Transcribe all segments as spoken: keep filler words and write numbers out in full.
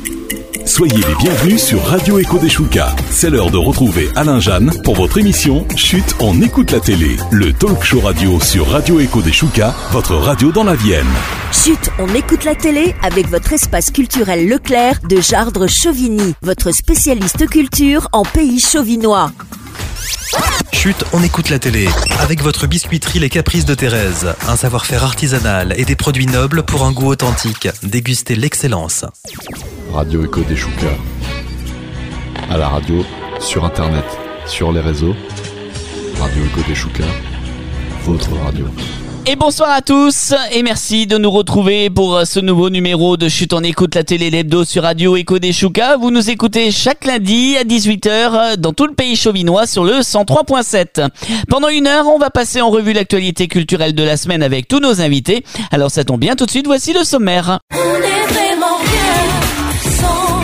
Soyez les bienvenus sur Radio Echo des Choucas. C'est l'heure de retrouver Alain Jeanne pour votre émission Chut, on écoute la télé. Le talk show radio sur Radio Echo des Choucas, votre radio dans la Vienne. Chut, on écoute la télé avec votre espace culturel Leclerc de Jardres-Chauvigny, votre spécialiste culture en pays chauvinois. Chut, on écoute la télé avec votre biscuiterie Les Caprices de Thérèse. Un savoir-faire artisanal et des produits nobles pour un goût authentique. Dégustez l'excellence. Radio Echo des Choucas. À la radio, sur internet, sur les réseaux. Radio Echo des Choucas, votre radio. Et bonsoir à tous et merci de nous retrouver pour ce nouveau numéro de Chut, on écoute la télé, l'hebdo sur Radio Echo des Choucas. Vous nous écoutez chaque lundi à dix-huit heures dans tout le pays chauvinois sur le cent trois point sept. Pendant une heure, on va passer en revue l'actualité culturelle de la semaine avec tous nos invités. Alors ça tombe bien, tout de suite, voici le sommaire. On est vraiment bien sans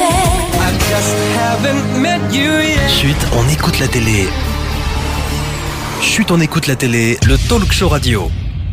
Chut, on écoute la télé. Chut, on écoute la télé, le talk show radio.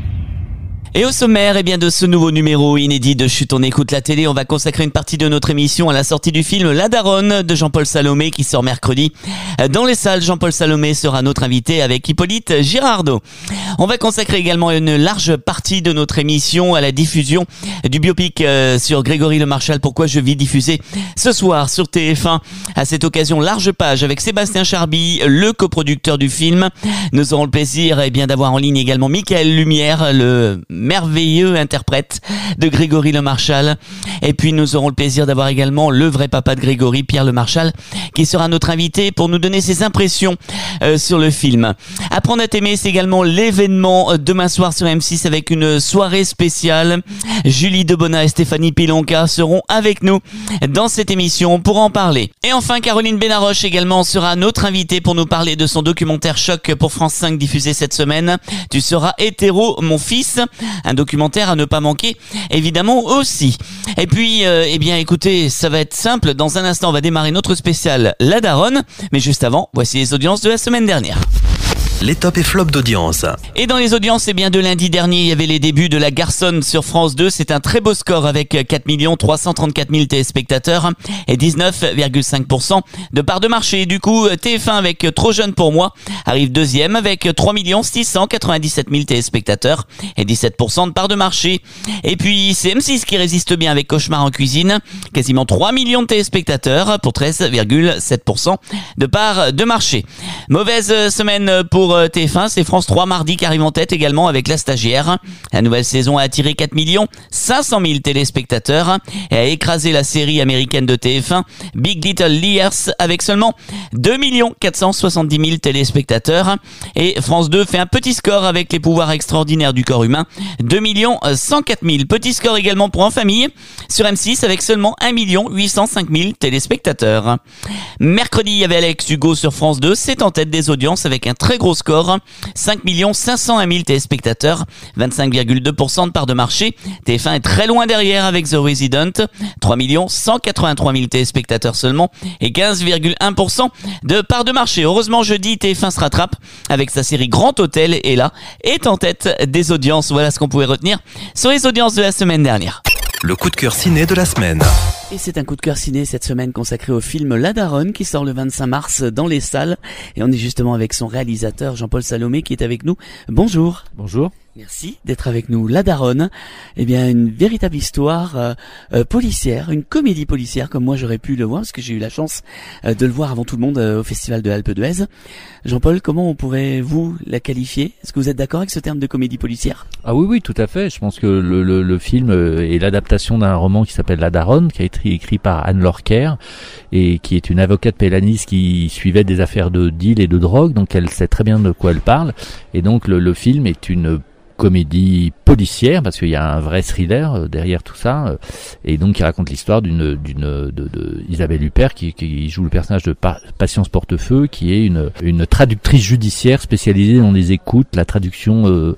Et au sommaire, eh bien, de ce nouveau numéro inédit de Chut, on écoute la télé, on va consacrer une partie de notre émission à la sortie du film La Daronne de Jean-Paul Salomé qui sort mercredi. Dans les salles, Jean-Paul Salomé sera notre invité avec Hippolyte Girardot. On va consacrer également une large partie de notre émission à la diffusion du biopic euh, sur Grégory Le Marchal, Pourquoi je vis, diffusé ce soir sur T F un. À cette occasion, large page avec Sébastien Charby, le coproducteur du film. Nous aurons le plaisir eh bien, d'avoir en ligne également Michael Lumière, le merveilleux interprète de Grégory Le Marchal. Et puis nous aurons le plaisir d'avoir également le vrai papa de Grégory, Pierre Le Marchal, qui sera notre invité pour nous donner ses impressions euh, sur le film. Apprendre à t'aimer, c'est également l'événement euh, demain soir sur M six avec une soirée spéciale. Julie Debona et Stéphanie Pilonka seront avec nous dans cette émission pour en parler. Et enfin, Caroline Benaroche également sera notre invitée pour nous parler de son documentaire Choc pour France cinq diffusé cette semaine. Tu seras hétéro, mon fils. Un documentaire à ne pas manquer, évidemment aussi. Et puis, euh, eh bien, écoutez, ça va être simple. Dans un instant, on va démarrer notre spécial La Daronne. Mais juste avant, voici les audiences de la semaine dernière. Les tops et flops d'audience. Et dans les audiences, eh bien, de lundi dernier, il y avait les débuts de La Garçonne sur France deux. C'est un très beau score avec quatre millions trois cent trente-quatre mille téléspectateurs et dix-neuf virgule cinq pour cent de part de marché. Du coup, T F un avec Trop jeune pour moi arrive deuxième avec trois millions six cent quatre-vingt-dix-sept mille téléspectateurs et dix-sept pour cent de part de marché. Et puis, c'est M six qui résiste bien avec Cauchemar en cuisine. Quasiment trois millions de téléspectateurs pour treize virgule sept pour cent de part de marché. Mauvaise semaine pour T F un, c'est France trois mardi qui arrive en tête également avec La Stagiaire. La nouvelle saison a attiré quatre millions cinq cent mille téléspectateurs et a écrasé la série américaine de T F un Big Little Liars avec seulement deux millions quatre cent soixante-dix mille téléspectateurs. Et France deux fait un petit score avec Les pouvoirs extraordinaires du corps humain, deux millions cent quatre mille. Petit score également pour En famille sur M six avec seulement un million huit cent cinq mille téléspectateurs. Mercredi, il y avait Alex Hugo sur France deux, c'est en tête des audiences avec un très gros score, cinq millions cinq cent un mille téléspectateurs, vingt-cinq virgule deux pour cent de part de marché. T F un est très loin derrière avec The Resident, trois millions cent quatre-vingt-trois mille téléspectateurs seulement et quinze virgule un pour cent de part de marché. Heureusement, jeudi, T F un se rattrape avec sa série Grand Hôtel et là, est en tête des audiences. Voilà ce qu'on pouvait retenir sur les audiences de la semaine dernière. Le coup de cœur ciné de la semaine. Et c'est un coup de cœur ciné cette semaine consacré au film La Daronne qui sort le vingt-cinq mars dans les salles. Et on est justement avec son réalisateur Jean-Paul Salomé qui est avec nous. Bonjour. Bonjour. Merci d'être avec nous. La Daronne, eh bien une véritable histoire euh, euh, policière, une comédie policière comme moi j'aurais pu le voir parce que j'ai eu la chance euh, de le voir avant tout le monde euh, au Festival de Alpe d'Huez. Jean-Paul, comment on pourrait vous la qualifier? Est-ce que vous êtes d'accord avec ce terme de comédie policière? Ah oui, oui, tout à fait. Je pense que le, le, le film est l'adaptation d'un roman qui s'appelle La Daronne, qui a été écrit par Anne Lorker et qui est une avocate pélaniste qui suivait des affaires de deal et de drogue, donc elle sait très bien de quoi elle parle. Et donc le, le film est une comédie policière parce qu'il y a un vrai thriller euh, derrière tout ça euh, et donc il raconte l'histoire d'une d'une de, de Isabelle Huppert qui, qui joue le personnage de pa- Patience Portefeu qui est une une traductrice judiciaire spécialisée dans les écoutes, la traduction euh,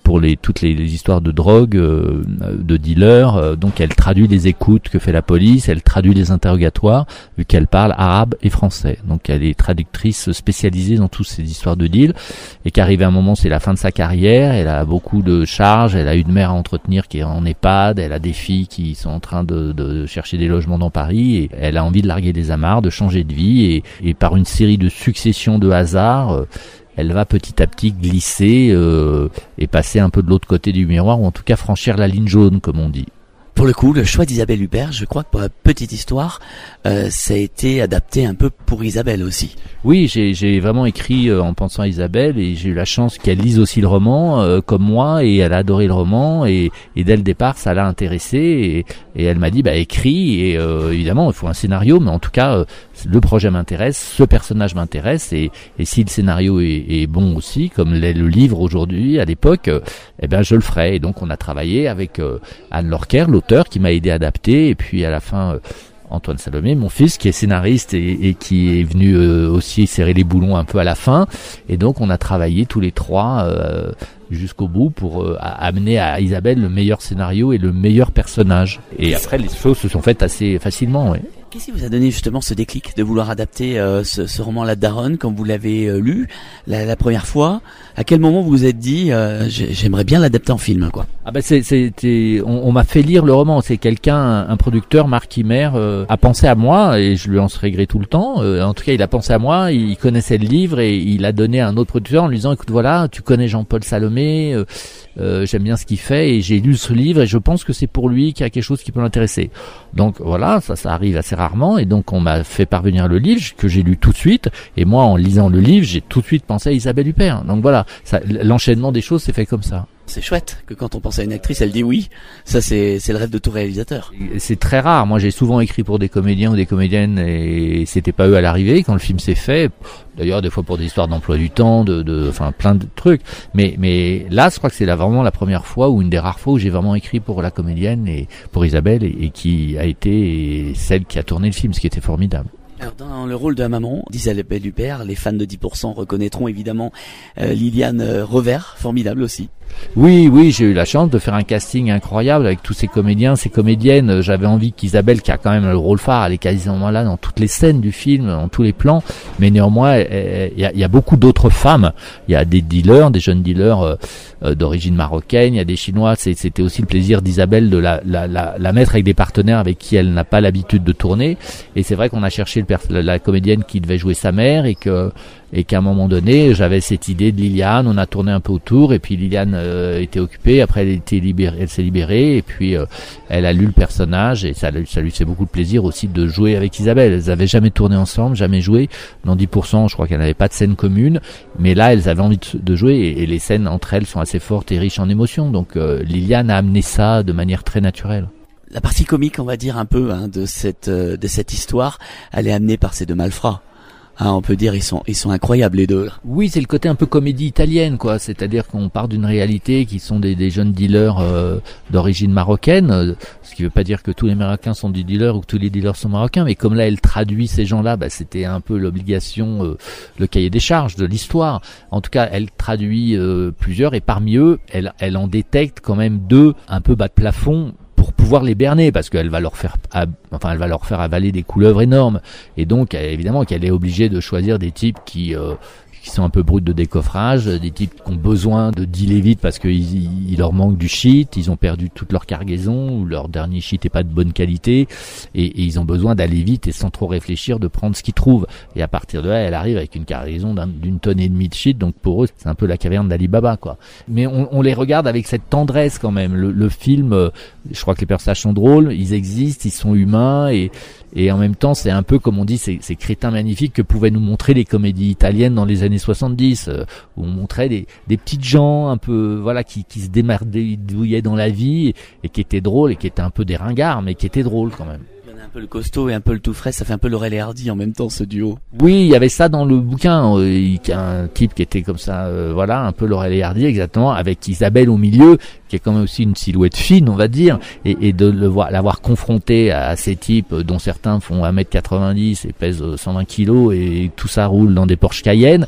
pour les toutes les, les histoires de drogue, euh, de dealers. Euh, donc elle traduit les écoutes que fait la police, elle traduit les interrogatoires, vu qu'elle parle arabe et français. Donc elle est traductrice spécialisée dans toutes ces histoires de deal, et qu'arrivé à un moment, c'est la fin de sa carrière, elle a beaucoup de charges, elle a une mère à entretenir qui est en EHPAD, elle a des filles qui sont en train de, de chercher des logements dans Paris, et elle a envie de larguer des amarres, de changer de vie, et, et par une série de successions de hasards, euh, elle va petit à petit glisser euh, et passer un peu de l'autre côté du miroir, ou en tout cas franchir la ligne jaune, comme on dit. Pour le coup, le choix d'Isabelle Huppert, je crois que pour la petite histoire, euh, ça a été adapté un peu pour Isabelle aussi. Oui, j'ai, j'ai vraiment écrit euh, en pensant à Isabelle, et j'ai eu la chance qu'elle lise aussi le roman, euh, comme moi, et elle a adoré le roman, et, et dès le départ, ça l'a intéressée, et, et elle m'a dit, bah écris, et euh, évidemment, il faut un scénario, mais en tout cas, euh, le projet m'intéresse, ce personnage m'intéresse, et, et si le scénario est, est bon aussi, comme l'est le livre aujourd'hui, à l'époque, euh, eh ben je le ferai. Et donc on a travaillé avec euh, Anne Lorquer, l'auteur, qui m'a aidé à adapter, et puis à la fin euh, Antoine Salomé, mon fils, qui est scénariste et, et qui est venu euh, aussi serrer les boulons un peu à la fin. Et donc on a travaillé tous les trois euh, jusqu'au bout pour euh, amener à Isabelle le meilleur scénario et le meilleur personnage. Et après les choses se sont faites assez facilement, ouais. Qu'est-ce qui vous a donné justement ce déclic de vouloir adapter euh, ce, ce roman La Daronne quand vous l'avez euh, lu la, la première fois? À quel moment vous vous êtes dit euh, j'aimerais bien l'adapter en film, quoi? Ah bah c'est, c'était, on, on m'a fait lire le roman. C'est quelqu'un, un, un producteur, Marc Himer, euh, a pensé à moi, et je lui en serais gré tout le temps. Euh, en tout cas, il a pensé à moi. Il connaissait le livre, et il a donné à un autre producteur en lui disant, écoute, voilà, tu connais Jean-Paul Salomé, euh, euh, j'aime bien ce qu'il fait, et j'ai lu ce livre, et je pense que c'est pour lui qu'il y a quelque chose qui peut l'intéresser. Donc voilà, ça, ça arrive assez rarement, et donc on m'a fait parvenir le livre que j'ai lu tout de suite. Et moi, en lisant le livre, j'ai tout de suite pensé à Isabelle Huppert. Donc voilà, ça, l'enchaînement des choses s'est fait comme ça. C'est chouette que quand on pense à une actrice, elle dit oui. Ça, c'est, c'est le rêve de tout réalisateur. C'est très rare. Moi, j'ai souvent écrit pour des comédiens ou des comédiennes, et c'était pas eux à l'arrivée quand le film s'est fait. D'ailleurs, des fois pour des histoires d'emploi du temps, de, de, enfin, plein de trucs. Mais, mais là, je crois que c'est là vraiment la première fois, ou une des rares fois où j'ai vraiment écrit pour la comédienne et pour Isabelle, et, et qui a été celle qui a tourné le film, ce qui était formidable. Alors dans le rôle de la maman d'Isabelle Huppert, les fans de dix pour cent reconnaîtront évidemment euh, Liliane euh, Revers, formidable aussi. Oui, oui, j'ai eu la chance de faire un casting incroyable avec tous ces comédiens, ces comédiennes. J'avais envie qu'Isabelle, qui a quand même le rôle phare, elle est quasiment là dans toutes les scènes du film, dans tous les plans. Mais néanmoins, il y a, y a beaucoup d'autres femmes. Il y a des dealers, des jeunes dealers euh, euh, d'origine marocaine. Il y a des Chinois. C'est, c'était aussi le plaisir d'Isabelle de la, la, la, la mettre avec des partenaires avec qui elle n'a pas l'habitude de tourner. Et c'est vrai qu'on a cherché le pers- la comédienne qui devait jouer sa mère, et que et qu'à un moment donné, j'avais cette idée de Liliane. On a tourné un peu autour, et puis Liliane euh, était occupée. Après, elle était libérée, elle s'est libérée, et puis euh, elle a lu le personnage, et ça, ça lui fait beaucoup de plaisir aussi de jouer avec Isabelle. Elles avaient jamais tourné ensemble, jamais joué. Dans dix pour cent, je crois qu'elles n'avaient pas de scène commune, mais là, elles avaient envie de, de jouer, et, et les scènes entre elles sont assez fortes et riches en émotions. Donc, euh, Liliane a amené ça de manière très naturelle. La partie comique, on va dire un peu, hein, de cette euh, de cette histoire, elle est amenée par ces deux malfrats. Hein, on peut dire ils sont ils sont incroyables les deux. Oui, c'est le côté un peu comédie italienne, quoi. C'est-à-dire qu'on part d'une réalité qui sont des, des jeunes dealers euh, d'origine marocaine, euh, ce qui veut pas dire que tous les Marocains sont des dealers ou que tous les dealers sont marocains, mais comme là elle traduit ces gens-là, bah, c'était un peu l'obligation, euh, le cahier des charges de l'histoire. En tout cas, elle traduit euh, plusieurs, et parmi eux, elle elle en détecte quand même deux un peu bas de plafond, pour pouvoir les berner, parce qu'elle va leur faire, enfin, elle va leur faire avaler des couleuvres énormes. Et donc, évidemment, qu'elle est obligée de choisir des types qui, euh, qui sont un peu bruts de décoffrage, des types qui ont besoin de dealer vite parce qu'il il leur manque du shit, ils ont perdu toute leur cargaison, ou leur dernier shit est pas de bonne qualité, et, et ils ont besoin d'aller vite et sans trop réfléchir de prendre ce qu'ils trouvent. Et à partir de là, elle arrive avec une cargaison d'un, d'une tonne et demie de shit, donc pour eux, c'est un peu la caverne d'Ali Baba, quoi. Mais on, on les regarde avec cette tendresse quand même. Le, le film, euh, je crois que les personnages sont drôles, ils existent, ils sont humains, et Et en même temps, c'est un peu, comme on dit, ces, ces crétins magnifiques que pouvaient nous montrer les comédies italiennes dans les années soixante-dix, euh, où on montrait des, des petites gens un peu, voilà, qui, qui se démerdouillaient dans la vie, et, et qui étaient drôles, et qui étaient un peu des ringards, mais qui étaient drôles quand même. Il y en a un peu le costaud et un peu le tout frais, ça fait un peu Laurel et Hardy en même temps, ce duo. Oui, il y avait ça dans le bouquin, euh, un type qui était comme ça, euh, voilà, un peu Laurel et Hardy, exactement, avec Isabelle au milieu, qui est quand même aussi une silhouette fine, on va dire, et, et de le voir, l'avoir confronté à, à ces types dont certains font un mètre quatre-vingt-dix et pèsent cent vingt kilos, et tout ça roule dans des Porsche Cayenne.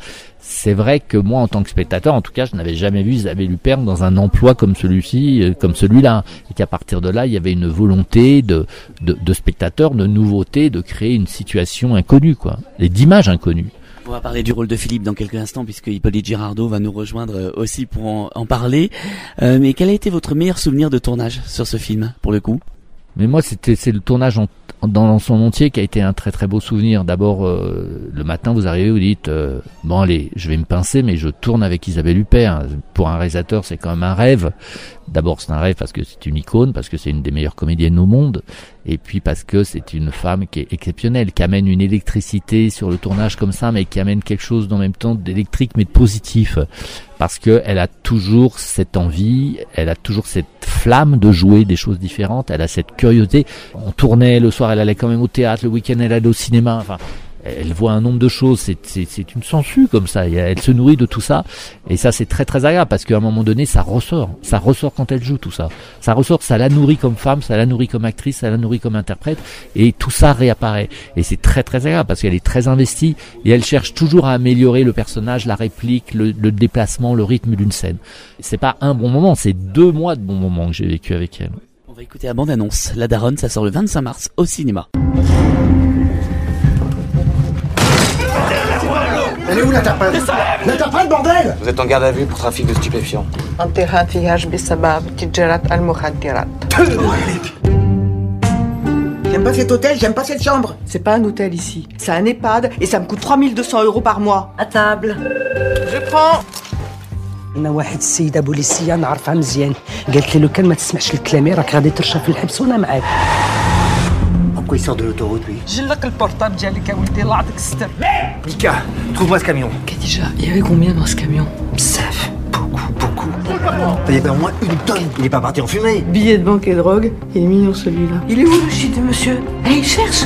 c'est vrai que moi, en tant que spectateur, en tout cas, je n'avais jamais vu Isabelle Huppert dans un emploi comme celui-ci, euh, comme celui-là. Et qu'à partir de là, il y avait une volonté de, de, de spectateur, de nouveauté, de créer une situation inconnue, quoi, et d'images inconnues. On va parler du rôle de Philippe dans quelques instants puisque Hippolyte Girardot va nous rejoindre aussi pour en, en parler. Euh, mais quel a été votre meilleur souvenir de tournage sur ce film, pour le coup ? Mais moi, c'était c'est le tournage en, dans son entier qui a été un très très beau souvenir. D'abord, euh, le matin, vous arrivez, vous dites euh, bon allez, je vais me pincer, mais je tourne avec Isabelle Huppert. Pour un réalisateur, c'est quand même un rêve. D'abord, c'est un rêve parce que c'est une icône, parce que c'est une des meilleures comédiennes au monde, et puis parce que c'est une femme qui est exceptionnelle, qui amène une électricité sur le tournage comme ça, mais qui amène quelque chose en même temps d'électrique mais de positif, parce que elle a toujours cette envie, elle a toujours cette flamme de jouer des choses différentes, elle a cette curiosité. On tournait le soir, elle allait quand même au théâtre, le week-end elle allait au cinéma, enfin. Elle voit un nombre de choses, c'est, c'est, c'est une sangsue comme ça, elle se nourrit de tout ça, et ça c'est très très agréable, parce qu'à un moment donné ça ressort, ça ressort quand elle joue tout ça, ça ressort, ça la nourrit comme femme, ça la nourrit comme actrice, ça la nourrit comme interprète, et tout ça réapparaît, et c'est très très agréable, parce qu'elle est très investie, et elle cherche toujours à améliorer le personnage, la réplique, le, le déplacement, le rythme d'une scène. C'est pas un bon moment, c'est deux mois de bons moments que j'ai vécu avec elle. On va écouter la bande-annonce, La Daronne, ça sort le vingt-cinq mars au cinéma. Elle est où l'interprète ? L'interprète, bordel ! Vous êtes en garde à vue pour trafic de stupéfiants. J'aime pas cet hôtel, j'aime pas cette chambre. C'est pas un hôtel ici, c'est un EHPAD et ça me coûte trois mille deux cents euros par mois. À table. Je prends. أنا واحد السيدة بوليسية نعرفها مزيان قالت لي لو كان ما تسمعش لكلامي راك غادي ترشى في الحبس وأنا معاك. Pourquoi il sort de l'autoroute, lui ? جلق البورتاب ديالك اولدي الله يعطيك الستر. Mika, trouve-moi ce camion. Khadija, il y avait combien dans ce camion ? Bzaf. Beaucoup, beaucoup. Il y avait au moins une tonne. Il est pas parti en fumée. Billets de banque et drogue, il est mignon celui-là. Il est où le shit de monsieur ? Eh, il cherche.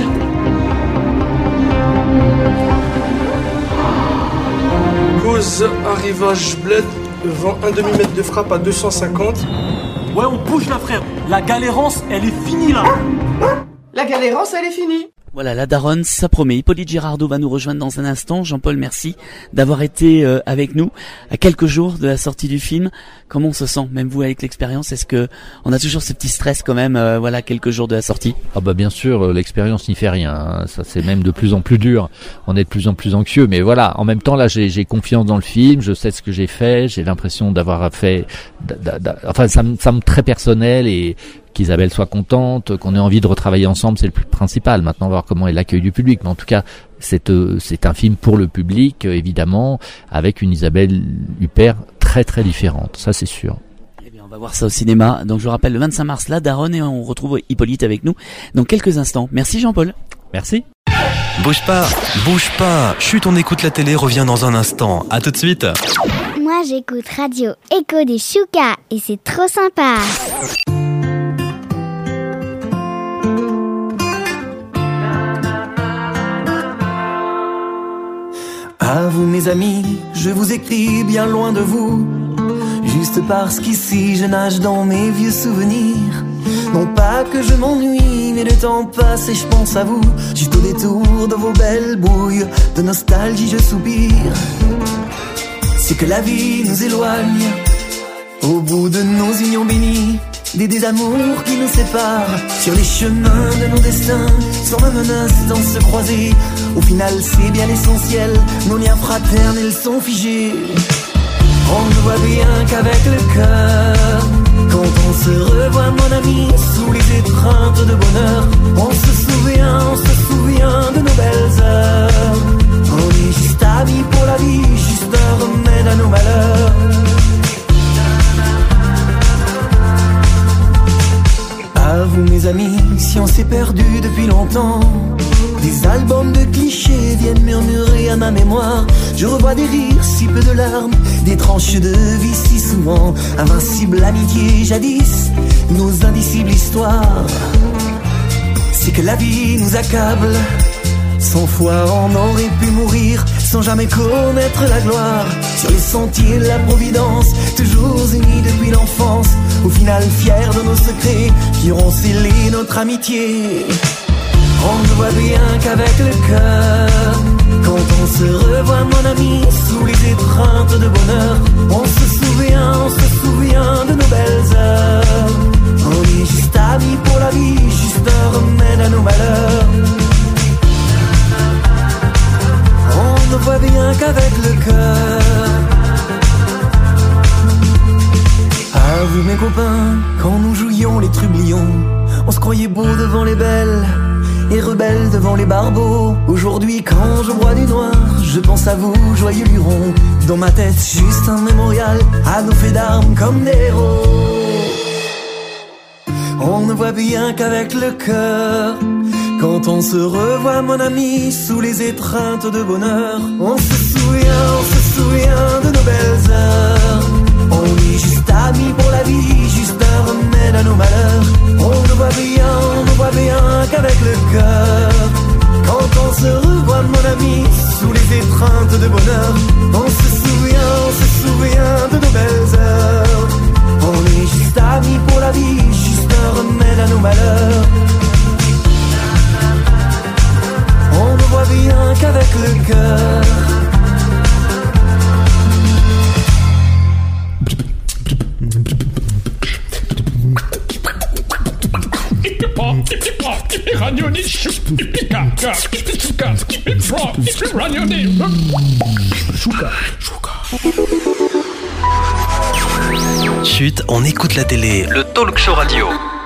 Cause arrivage bled, vend un demi-mètre de frappe à deux cent cinquante. Ouais, on bouge là, frère. La galérance, elle est finie là. La galérance, elle est finie. Voilà, La Daronne, ça promet. Hippolyte Girardot va nous rejoindre dans un instant. Jean-Paul, merci d'avoir été euh, avec nous à quelques jours de la sortie du film. Comment on se sent, même vous avec l'expérience ? Est-ce que on a toujours ce petit stress quand même, euh, voilà, quelques jours de la sortie ? Ah bah bien sûr, l'expérience n'y fait rien. Hein. Ça c'est même de plus en plus dur. On est de plus en plus anxieux, mais voilà. En même temps, là, j'ai, j'ai confiance dans le film. Je sais ce que j'ai fait. J'ai l'impression d'avoir fait. D'a, d'a, d'a, enfin, ça me semble très personnel et qu'Isabelle soit contente, qu'on ait envie de retravailler ensemble, c'est le plus principal. Maintenant, on va voir comment est l'accueil du public. Mais en tout cas, c'est, euh, c'est un film pour le public, euh, évidemment, avec une Isabelle Huppert très très différente. Ça, c'est sûr. Eh bien, on va voir ça au cinéma. Donc, je vous rappelle, le vingt-cinq mars, La Daronne, et on retrouve Hippolyte avec nous dans quelques instants. Merci Jean-Paul. Merci. Bouge pas, bouge pas. Chut, on écoute la télé, revient dans un instant. À tout de suite. Moi, j'écoute Radio Écho des Choucas et c'est trop sympa. À vous mes amis, je vous écris bien loin de vous, juste parce qu'ici je nage dans mes vieux souvenirs. Non pas que je m'ennuie, mais le temps passe et je pense à vous, juste au détour de vos belles bouilles, de nostalgie je soupire. C'est que la vie nous éloigne, au bout de nos unions bénies, des désamours qui nous séparent, sur les chemins de nos destins, sans même un instant se croiser. Au final c'est bien l'essentiel, nos liens fraternels sont figés. On ne voit bien qu'avec le cœur, quand on se revoit mon ami, sous les étreintes de bonheur, on se souvient, on se souvient de nos belles heures. On est juste amis pour la vie, juste un remède à nos malheurs. À vous mes amis, si on s'est perdu depuis longtemps, des albums de clichés viennent murmurer à ma mémoire. Je revois des rires, si peu de larmes, des tranches de vie si souvent. Invincible amitié jadis, nos indicibles histoires. C'est que la vie nous accable, cent fois on aurait pu mourir sans jamais connaître la gloire. Sur les sentiers de la providence, toujours unis depuis l'enfance, au final fiers de nos secrets qui auront scellé notre amitié. On ne voit bien qu'avec le cœur, Quand on se revoit mon ami sous les étreintes de bonheur, on se souvient, on se souvient de nos belles heures. On est juste amis pour la vie, juste un remède à nos malheurs. On ne voit bien qu'avec le cœur. À vous mes copains, quand nous jouions les trublions, on se croyait beau devant les belles et rebelle devant les barbeaux. Aujourd'hui quand je bois du noir, je pense à vous, joyeux lurons. Dans ma tête juste un mémorial à nos faits d'armes comme des héros. On ne voit bien qu'avec le cœur. Quand on se revoit mon ami sous les étreintes de bonheur, on se souvient, on se souvient de nos belles heures. On est juste amis pour la vie, juste un remède à nos malheurs. On ne voit bien, on ne voit bien qu'avec le cœur. Quand on se revoit mon ami sous les étreintes de bonheur, on se souvient, on se souvient de nos belles heures. On est juste amis pour la vie, juste un remède à nos malheurs. On ne voit bien qu'avec le cœur. Chut, on écoute la télé. Le talk show radio.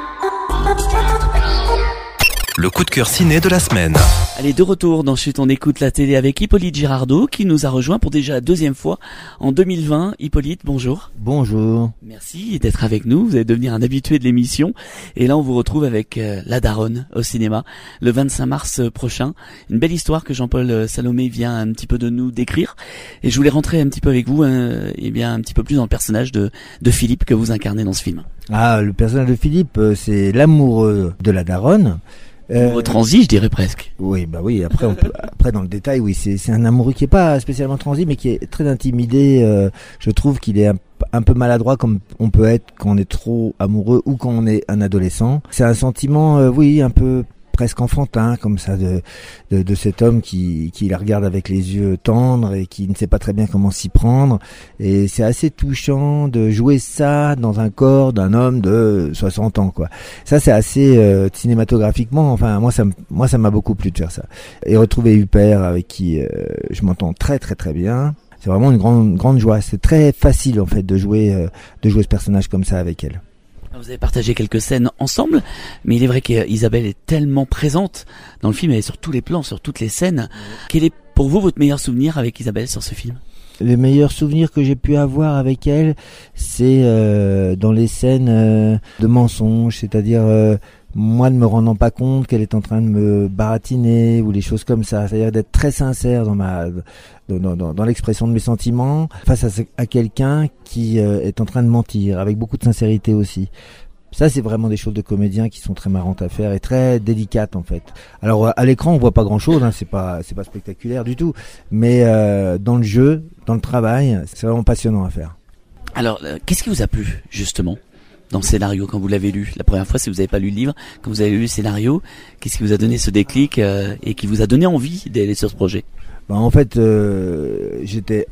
Le coup de cœur ciné de la semaine. Allez, de retour dans Chut, on écoute la télé avec Hippolyte Girardot qui nous a rejoint pour déjà la deuxième fois en deux mille vingt. Hippolyte, bonjour. Bonjour. Merci d'être avec nous, vous allez devenir un habitué de l'émission. Et là, on vous retrouve avec euh, La Daronne au cinéma le vingt-cinq mars prochain. Une belle histoire que Jean-Paul Salomé vient un petit peu de nous décrire. Et je voulais rentrer un petit peu avec vous, euh, et bien un petit peu plus dans le personnage de, de Philippe que vous incarnez dans ce film. Ah, le personnage de Philippe, euh, c'est l'amoureux de la daronne. Euh, transi, je dirais presque. Oui, bah oui. Après, on peut, après dans le détail, oui, c'est c'est un amoureux qui est pas spécialement transi, mais qui est très intimidé. Euh, je trouve qu'il est un, un peu maladroit, comme on peut être quand on est trop amoureux ou quand on est un adolescent. C'est un sentiment, euh, oui, un peu presque enfantin, comme ça, de, de de cet homme qui qui la regarde avec les yeux tendres et qui ne sait pas très bien comment s'y prendre. Et c'est assez touchant de jouer ça dans un corps d'un homme de soixante ans, quoi. Ça, c'est assez euh, cinématographiquement. Enfin, moi, ça m- moi, ça m'a beaucoup plu de faire ça. Et retrouver Huppert, avec qui euh, je m'entends très très très bien. C'est vraiment une grande grande joie. C'est très facile en fait de jouer euh, de jouer ce personnage comme ça avec elle. Vous avez partagé quelques scènes ensemble, mais il est vrai qu'Isabelle est tellement présente dans le film, elle est sur tous les plans, sur toutes les scènes. Quel est pour vous votre meilleur souvenir avec Isabelle sur ce film ? Les meilleurs souvenirs que j'ai pu avoir avec elle, c'est euh, dans les scènes euh, de mensonges, c'est-à-dire euh, moi ne me rendant pas compte qu'elle est en train de me baratiner ou les choses comme ça, c'est-à-dire d'être très sincère dans ma dans, dans, dans l'expression de mes sentiments face à, à quelqu'un qui euh, est en train de mentir, avec beaucoup de sincérité aussi. Ça, c'est vraiment des choses de comédiens qui sont très marrantes à faire et très délicates en fait. Alors à l'écran, on voit pas grand-chose, hein, c'est pas c'est pas spectaculaire du tout, mais euh, dans le jeu, dans le travail, c'est vraiment passionnant à faire. Alors, euh, qu'est-ce qui vous a plu justement dans le scénario quand vous l'avez lu la première fois, si vous n'avez pas lu le livre, quand vous avez lu le scénario, qu'est-ce qui vous a donné ce déclic euh, et qui vous a donné envie d'aller sur ce projet ? Bah, en fait, euh, j'étais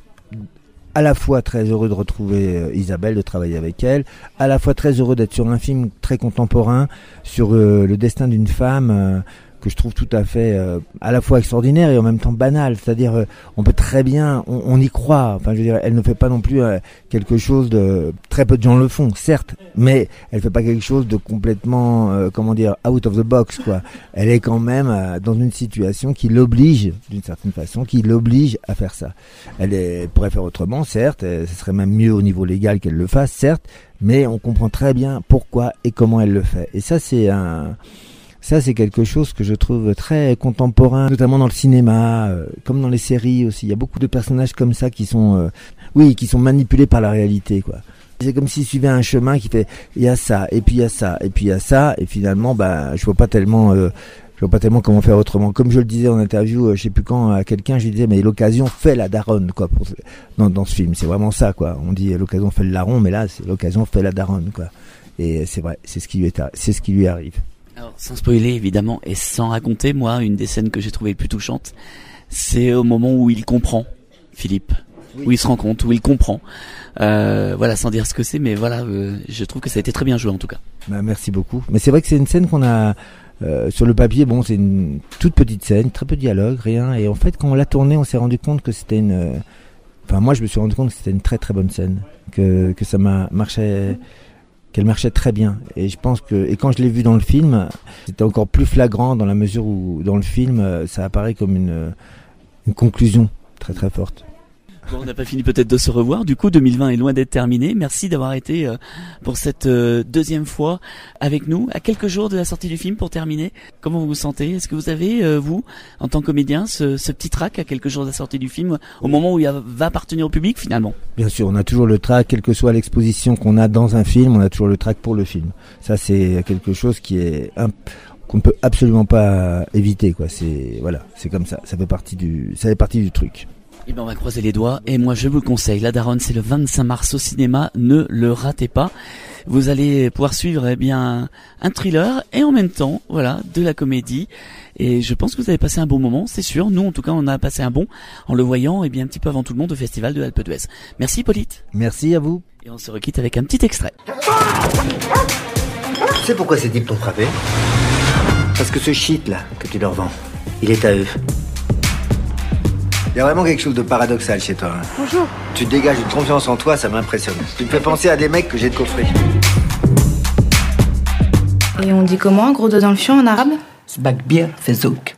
à la fois très heureux de retrouver euh, Isabelle, de travailler avec elle, à la fois très heureux d'être sur un film très contemporain sur euh, le destin d'une femme euh, que je trouve tout à fait euh, à la fois extraordinaire et en même temps banal. C'est-à-dire, euh, on peut très bien, on, on y croit. Enfin, je veux dire, elle ne fait pas non plus euh, quelque chose de très peu de gens le font, certes, mais elle fait pas quelque chose de complètement, euh, comment dire, out of the box, quoi. Elle est quand même euh, dans une situation qui l'oblige, d'une certaine façon, qui l'oblige à faire ça. Elle, est, elle pourrait faire autrement, certes. Euh, ce serait même mieux au niveau légal qu'elle le fasse, certes, mais on comprend très bien pourquoi et comment elle le fait. Et ça, c'est un Ça, c'est quelque chose que je trouve très contemporain, notamment dans le cinéma, euh, comme dans les séries aussi. Il y a beaucoup de personnages comme ça qui sont, euh, oui, qui sont manipulés par la réalité, quoi. C'est comme s'ils suivaient un chemin qui fait, il y a ça, et puis il y a ça, et puis il y a ça, et finalement, bah, je vois pas tellement, euh, je vois pas tellement comment faire autrement. Comme je le disais en interview, euh, je sais plus quand, à quelqu'un, je lui disais, mais l'occasion fait la daronne, quoi, pour, dans, dans ce film. C'est vraiment ça, quoi. On dit l'occasion fait le larron, mais là, c'est l'occasion fait la daronne, quoi. Et c'est vrai, c'est ce qui lui est, c'est ce qui lui arrive. Alors, sans spoiler évidemment et sans raconter, moi, une des scènes que j'ai trouvée le plus touchante, c'est au moment où il comprend, Philippe, oui. Où il se rend compte, où il comprend. Euh, voilà, sans dire ce que c'est, mais voilà, euh, je trouve que ça a été très bien joué en tout cas. Bah, merci beaucoup. Mais c'est vrai que c'est une scène qu'on a euh, sur le papier. Bon, c'est une toute petite scène, très peu de dialogue, rien. Et en fait, quand on l'a tournée, on s'est rendu compte que c'était une. Euh, enfin, moi, je me suis rendu compte que c'était une très très bonne scène, que que ça m'a marché. qu'elle marchait très bien. Et je pense que, et quand je l'ai vu dans le film, c'était encore plus flagrant dans la mesure où, dans le film, ça apparaît comme une, une conclusion très très forte. Bon, on n'a pas fini peut-être de se revoir. Du coup, deux mille vingt est loin d'être terminé. Merci d'avoir été euh, pour cette euh, deuxième fois avec nous. À quelques jours de la sortie du film, pour terminer, comment vous vous sentez? Est-ce que vous avez, euh, vous, en tant que comédien, ce, ce petit trac à quelques jours de la sortie du film, au moment où il va appartenir au public finalement? Bien sûr, on a toujours le trac, quelle que soit l'exposition qu'on a dans un film, on a toujours le trac pour le film. Ça, c'est quelque chose qui est un qu'on ne peut absolument pas éviter, quoi. C'est voilà, c'est comme ça. Ça fait partie du, ça fait partie du truc. Eh ben on va croiser les doigts et moi je vous le conseille. La Daronne, c'est le vingt-cinq mars au cinéma, ne le ratez pas. Vous allez pouvoir suivre eh bien un thriller et en même temps, voilà, de la comédie. Et je pense que vous avez passé un bon moment, c'est sûr. Nous en tout cas, on a passé un bon en le voyant eh bien un petit peu avant tout le monde au festival de Alpe d'Huez. Merci Hippolyte. Merci à vous. Et on se requitte avec un petit extrait. Tu sais pourquoi ces types t'ont frappé? Parce que ce shit là que tu leur vends, il est à eux. Il y a vraiment quelque chose de paradoxal chez toi. Hein. Bonjour. Tu dégages une confiance en toi, ça m'impressionne. Tu me fais penser à des mecs que j'ai de coffrer. Et on dit comment, gros dos dans le fion en arabe? Sbakbir fezouk.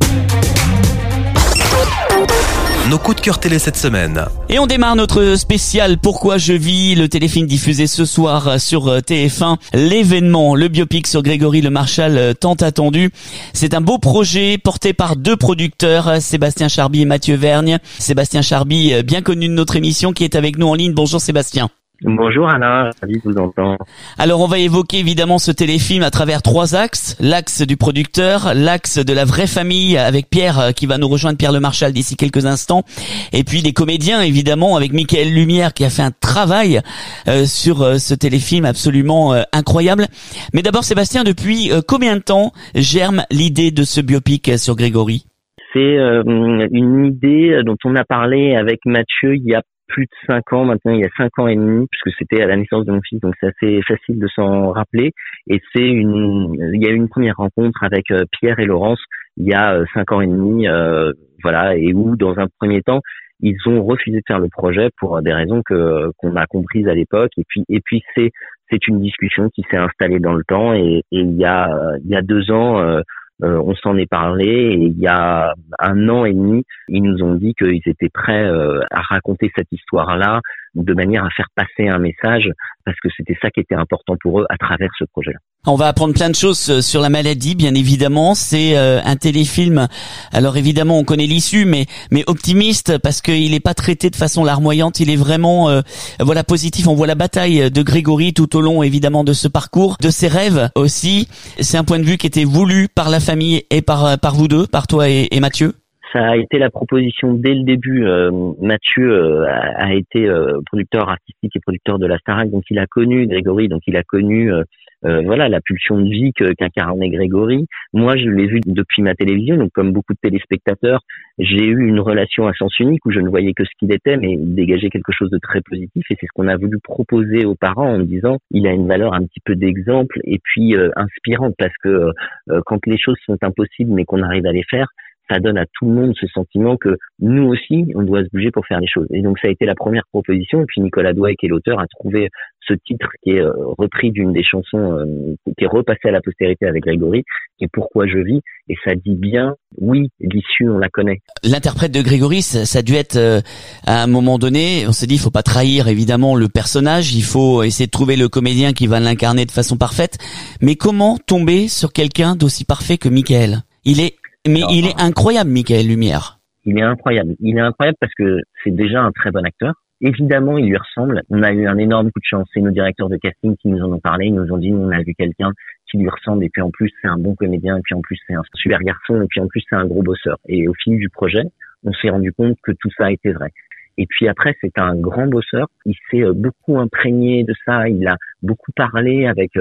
Nos coups de cœur télé cette semaine. Et on démarre notre spécial Pourquoi je vis, le téléfilm diffusé ce soir sur T F un. L'événement, le biopic sur Grégory Le Marchal tant attendu. C'est un beau projet porté par deux producteurs, Sébastien Charby et Mathieu Vergne. Sébastien Charby, bien connu de notre émission, qui est avec nous en ligne. Bonjour Sébastien. Bonjour Alain, ravi de vous entendre. Alors on va évoquer évidemment ce téléfilm à travers trois axes. L'axe du producteur, l'axe de la vraie famille avec Pierre qui va nous rejoindre, Pierre Le Marchal, d'ici quelques instants. Et puis les comédiens évidemment avec Mickaël Lumière qui a fait un travail euh, sur euh, ce téléfilm absolument euh, incroyable. Mais d'abord Sébastien, depuis euh, combien de temps germe l'idée de ce biopic sur Grégory? C'est euh, une idée dont on a parlé avec Mathieu il y a plus de cinq ans maintenant, il y a cinq ans et demi, puisque c'était à la naissance de mon fils, donc c'est assez facile de s'en rappeler. Et c'est une, il y a eu une première rencontre avec euh, Pierre et Laurence il y a euh, cinq ans et demi, euh, voilà, et où dans un premier temps ils ont refusé de faire le projet pour des raisons que qu'on a comprises à l'époque. Et puis et puis c'est c'est une discussion qui s'est installée dans le temps. Et, et il y a euh, il y a deux ans. Euh, Euh, on s'en est parlé et il y a un an et demi, ils nous ont dit qu'ils étaient prêts euh, à raconter cette histoire-là de manière à faire passer un message parce que c'était ça qui était important pour eux à travers ce projet-là. On va apprendre plein de choses sur la maladie, bien évidemment. C'est euh, un téléfilm. Alors évidemment, on connaît l'issue, mais mais optimiste parce qu'il n'est pas traité de façon larmoyante. Il est vraiment euh, voilà positif. On voit la bataille de Grégory tout au long, évidemment, de ce parcours, de ses rêves aussi. C'est un point de vue qui était voulu par la famille et par par vous deux, par toi et, et Mathieu. Ça a été la proposition dès le début. Euh, Mathieu euh, a, a été euh, producteur artistique et producteur de la Starac, donc il a connu Grégory, donc il a connu euh, euh, voilà la pulsion de vie que, qu'incarnait Grégory. Moi, je l'ai vu depuis ma télévision, donc comme beaucoup de téléspectateurs, j'ai eu une relation à sens unique où je ne voyais que ce qu'il était, mais il dégageait quelque chose de très positif, et c'est ce qu'on a voulu proposer aux parents en disant il a une valeur un petit peu d'exemple et puis euh, inspirante, parce que euh, quand les choses sont impossibles mais qu'on arrive à les faire, ça donne à tout le monde ce sentiment que nous aussi, on doit se bouger pour faire les choses. Et donc, ça a été la première proposition. Et puis, Nicolas Douai, qui est l'auteur, a trouvé ce titre qui est euh, repris d'une des chansons, euh, qui est repassé à la postérité avec Grégory, qui est Pourquoi je vis. Et ça dit bien, oui, l'issue, on la connaît. L'interprète de Grégory, ça, ça a dû être, euh, à un moment donné, on s'est dit, il faut pas trahir, évidemment, le personnage. Il faut essayer de trouver le comédien qui va l'incarner de façon parfaite. Mais comment tomber sur quelqu'un d'aussi parfait que Mickaël? Il est Mais Alors, il est incroyable, Mickaël Lumière. Il est incroyable. Il est incroyable parce que c'est déjà un très bon acteur. Évidemment, il lui ressemble. On a eu un énorme coup de chance. C'est nos directeurs de casting qui nous en ont parlé. Ils nous ont dit, nous, on a vu quelqu'un qui lui ressemble. Et puis, en plus, c'est un bon comédien. Et puis, en plus, c'est un super garçon. Et puis, en plus, c'est un gros bosseur. Et au fil du projet, on s'est rendu compte que tout ça était vrai. Et puis après, c'est un grand bosseur. Il s'est beaucoup imprégné de ça. Il a beaucoup parlé avec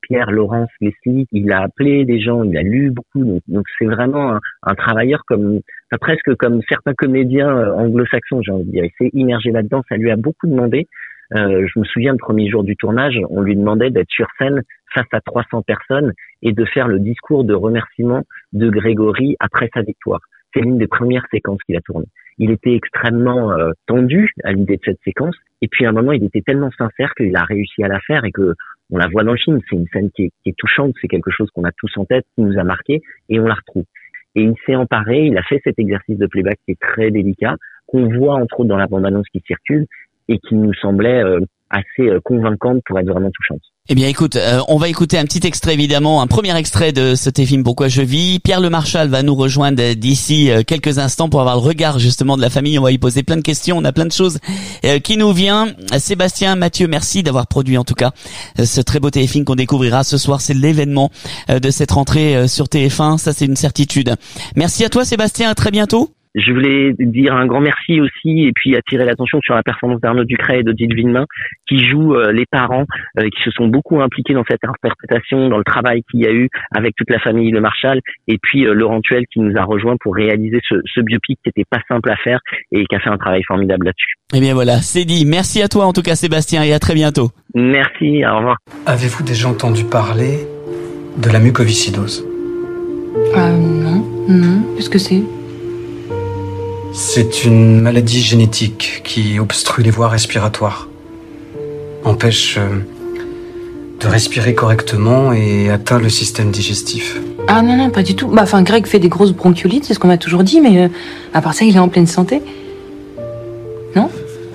Pierre, Laurence, Leslie, il a appelé des gens, il a lu beaucoup, donc, donc c'est vraiment un, un travailleur comme, enfin, presque comme certains comédiens euh, anglo-saxons, j'ai envie de dire. Il s'est immergé là-dedans, ça lui a beaucoup demandé. Euh, je me souviens, le premier jour du tournage, on lui demandait d'être sur scène face à trois cents personnes et de faire le discours de remerciement de Grégory après sa victoire. C'est l'une des premières séquences qu'il a tournées. Il était extrêmement euh, tendu à l'idée de cette séquence, et puis à un moment, il était tellement sincère qu'il a réussi à la faire et que on la voit dans le film. C'est une scène qui est, qui est touchante, c'est quelque chose qu'on a tous en tête, qui nous a marqué, et on la retrouve. Et il s'est emparé, il a fait cet exercice de playback qui est très délicat, qu'on voit entre autres dans la bande-annonce qui circule, et qui nous semblait euh, assez euh, convaincante pour être vraiment touchante. Eh bien écoute, euh, on va écouter un petit extrait évidemment, un premier extrait de ce téléfilm Pourquoi je vis. Pierre Le Marchal va nous rejoindre d'ici euh, quelques instants pour avoir le regard justement de la famille. On va y poser plein de questions, on a plein de choses euh, qui nous viennent. Sébastien, Mathieu, merci d'avoir produit en tout cas euh, ce très beau téléfilm qu'on découvrira ce soir. C'est l'événement euh, de cette rentrée euh, sur T F un, ça c'est une certitude. Merci à toi Sébastien, à très bientôt. Je voulais dire un grand merci aussi et puis attirer l'attention sur la performance d'Arnaud Ducret et d'Odile Villemain qui jouent euh, les parents, euh, qui se sont beaucoup impliqués dans cette interprétation, dans le travail qu'il y a eu avec toute la famille Le Marchal, et puis euh, Laurent Tuel qui nous a rejoint pour réaliser ce, ce biopic qui était pas simple à faire et qui a fait un travail formidable là-dessus. Eh bien voilà, c'est dit. Merci à toi en tout cas Sébastien et à très bientôt. Merci, au revoir. Avez-vous déjà entendu parler de la mucoviscidose ? Euh, non, non, qu'est-ce que c'est ? C'est une maladie génétique qui obstrue les voies respiratoires, empêche euh, de respirer correctement et atteint le système digestif. Ah non, non, pas du tout. Bah, enfin, Greg fait des grosses bronchiolites, c'est ce qu'on m'a toujours dit, mais euh, à part ça, il est en pleine santé. Non ?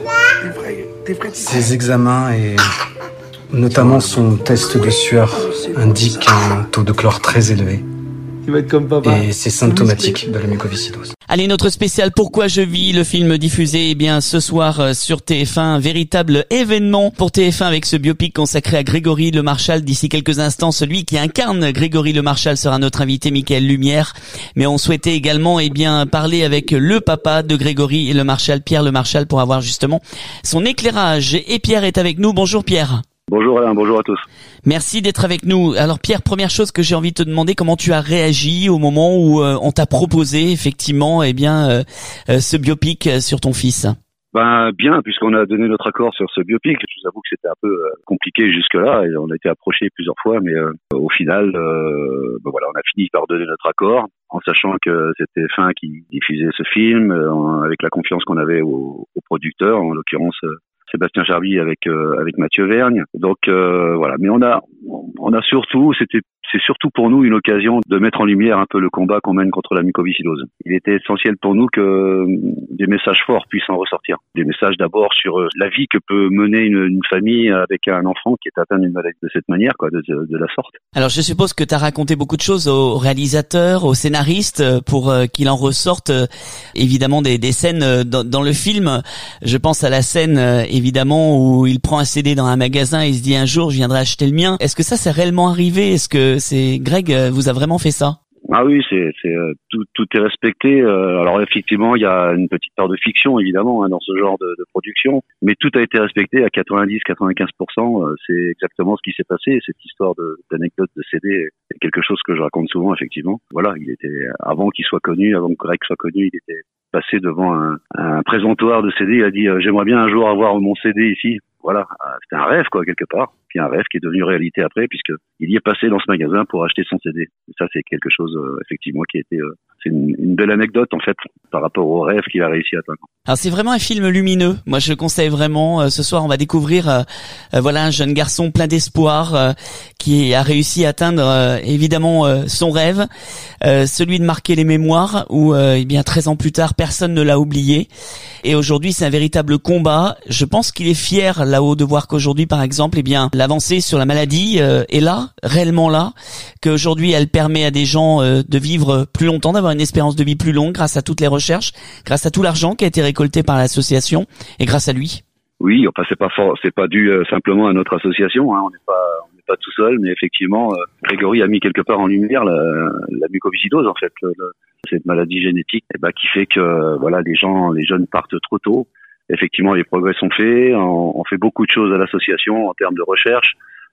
Ses examens et notamment son test de sueur indiquent un taux de chlore très élevé. Tu vas être comme papa. Et c'est symptomatique de la mucoviscidose. Allez, notre spécial Pourquoi je vis, le film diffusé eh bien ce soir sur T F un, un véritable événement pour T F un avec ce biopic consacré à Grégory Le Marchal. D'ici quelques instants, celui qui incarne Grégory Le Marchal sera notre invité Mickaël Lumière. Mais on souhaitait également eh bien parler avec le papa de Grégory Le Marchal, Pierre Le Marchal, pour avoir justement son éclairage. Et Pierre est avec nous. Bonjour Pierre. Bonjour Alain, bonjour à tous. Merci d'être avec nous. Alors Pierre, première chose que j'ai envie de te demander, comment tu as réagi au moment où euh, on t'a proposé effectivement eh bien euh, euh, ce biopic sur ton fils? Ben bien, puisqu'on a donné notre accord sur ce biopic. Je vous avoue que c'était un peu euh, compliqué jusque-là et on a été approché plusieurs fois, mais euh, au final, euh, ben voilà, on a fini par donner notre accord en sachant que c'était F un qui diffusait ce film, euh, avec la confiance qu'on avait au, au producteur, en l'occurrence euh, Sébastien Charby avec euh, avec Mathieu Vergne. Donc euh, voilà, mais on a on a surtout c'était c'est surtout pour nous une occasion de mettre en lumière un peu le combat qu'on mène contre la mucoviscidose. Il était essentiel pour nous que des messages forts puissent en ressortir. Des messages d'abord sur la vie que peut mener une, une famille avec un enfant qui est atteint d'une maladie de cette manière, quoi, de, de, de la sorte. Alors je suppose que tu as raconté beaucoup de choses au réalisateur, au scénariste, pour euh, qu'il en ressorte euh, évidemment des, des scènes euh, dans, dans le film. Je pense à la scène euh, évidemment où il prend un C D dans un magasin et il se dit un jour je viendrai acheter le mien. Est-ce que ça c'est réellement arrivé? Est-ce que c'est Greg euh, vous a vraiment fait ça? Ah oui, c'est, c'est euh, tout, tout est respecté. Euh, alors effectivement, il y a une petite part de fiction évidemment hein, dans ce genre de, de production, mais tout a été respecté à quatre-vingt-dix à quatre-vingt-quinze pour cent. Euh, c'est exactement ce qui s'est passé. Cette histoire de, d'anecdote de C D est quelque chose que je raconte souvent effectivement. Voilà, il était avant qu'il soit connu, avant que Greg soit connu, il était passé devant un, un présentoir de C D. Il a dit euh, j'aimerais bien un jour avoir mon C D ici. Voilà, c'était un rêve quoi quelque part, puis un rêve qui est devenu réalité après puisque il y est passé dans ce magasin pour acheter son C D. Et ça c'est quelque chose euh, effectivement qui a été, euh, c'est une, une belle anecdote en fait par rapport au rêve qu'il a réussi à atteindre. Alors c'est vraiment un film lumineux. Moi je le conseille vraiment. Euh, ce soir on va découvrir euh, euh, voilà un jeune garçon plein d'espoir euh, qui a réussi à atteindre euh, évidemment euh, son rêve, euh, celui de marquer les mémoires où euh, eh bien treize ans plus tard personne ne l'a oublié. Et aujourd'hui c'est un véritable combat. Je pense qu'il est fier là-haut de voir qu'aujourd'hui par exemple eh bien l'avancée sur la maladie euh, est là, réellement là, qu'aujourd'hui elle permet à des gens euh, de vivre plus longtemps, d'avoir une espérance de vie plus longue grâce à toutes les recherches, grâce à tout l'argent qui a été récolté par l'association et grâce à lui. Oui, enfin c'est pas fort, c'est pas dû euh, simplement à notre association, hein, on n'est pas on n'est pas tout seul, mais effectivement euh, Grégory a mis quelque part en lumière la, la mucoviscidose en fait, le, le, cette maladie génétique eh ben, qui fait que euh, voilà les gens, les jeunes partent trop tôt. Effectivement, les progrès sont faits. On, on fait beaucoup de choses à l'association en termes de recherche.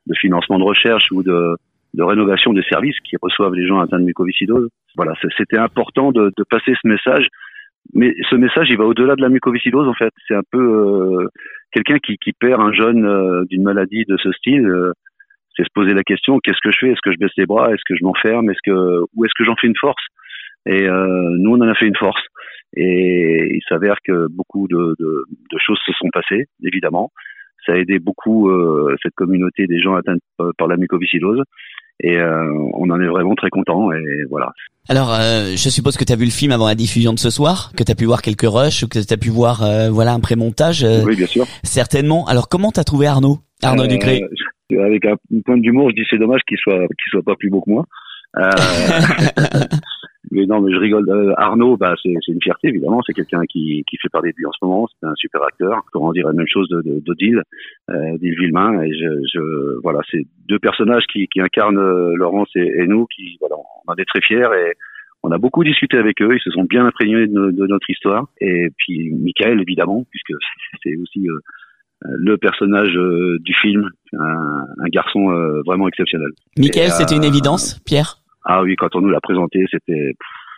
de financement de recherche ou de, de rénovation des services qui reçoivent les gens atteints de mucoviscidose. Voilà, c'était important de, de passer ce message. Mais ce message, il va au-delà de la mucoviscidose, en fait. C'est un peu euh, quelqu'un qui, qui perd un jeune euh, d'une maladie de ce style. Euh, c'est se poser la question, qu'est-ce que je fais? Est-ce que je baisse les bras? Est-ce que je m'enferme? Est-ce que, ou est-ce que j'en fais une force? Et euh, nous, on en a fait une force. Et il s'avère que beaucoup de, de, de choses se sont passées, évidemment. Ça a aidé beaucoup euh, cette communauté des gens atteints par la mucoviscidose. Et euh, on en est vraiment très content. Et voilà. Alors, euh, je suppose que tu as vu le film avant la diffusion de ce soir, que tu as pu voir quelques rushs, ou que tu as pu voir euh, voilà un pré-montage. Euh, oui, bien sûr. Certainement. Alors, comment t'as trouvé Arnaud Arnaud euh, Ducré? Avec un point d'humour, je dis c'est dommage qu'il soit qu'il soit pas plus beau que moi. Euh, mais non, mais je rigole. Euh, Arnaud, bah c'est c'est une fierté évidemment. C'est quelqu'un qui qui fait parler de lui en ce moment. C'est un super acteur. On dirait la même chose de de d'Odile, euh, d'Odile Villemain. Et je je voilà, c'est deux personnages qui qui incarnent euh, Laurence et, et nous. Qui voilà, on en est très fiers et on a beaucoup discuté avec eux. Ils se sont bien imprégnés de, de notre histoire. Et puis Michael évidemment, puisque c'est aussi euh, le personnage euh, du film, un, un garçon euh, vraiment exceptionnel. Michael, et, c'était euh, une évidence, Pierre? Ah oui, quand on nous l'a présenté, c'était,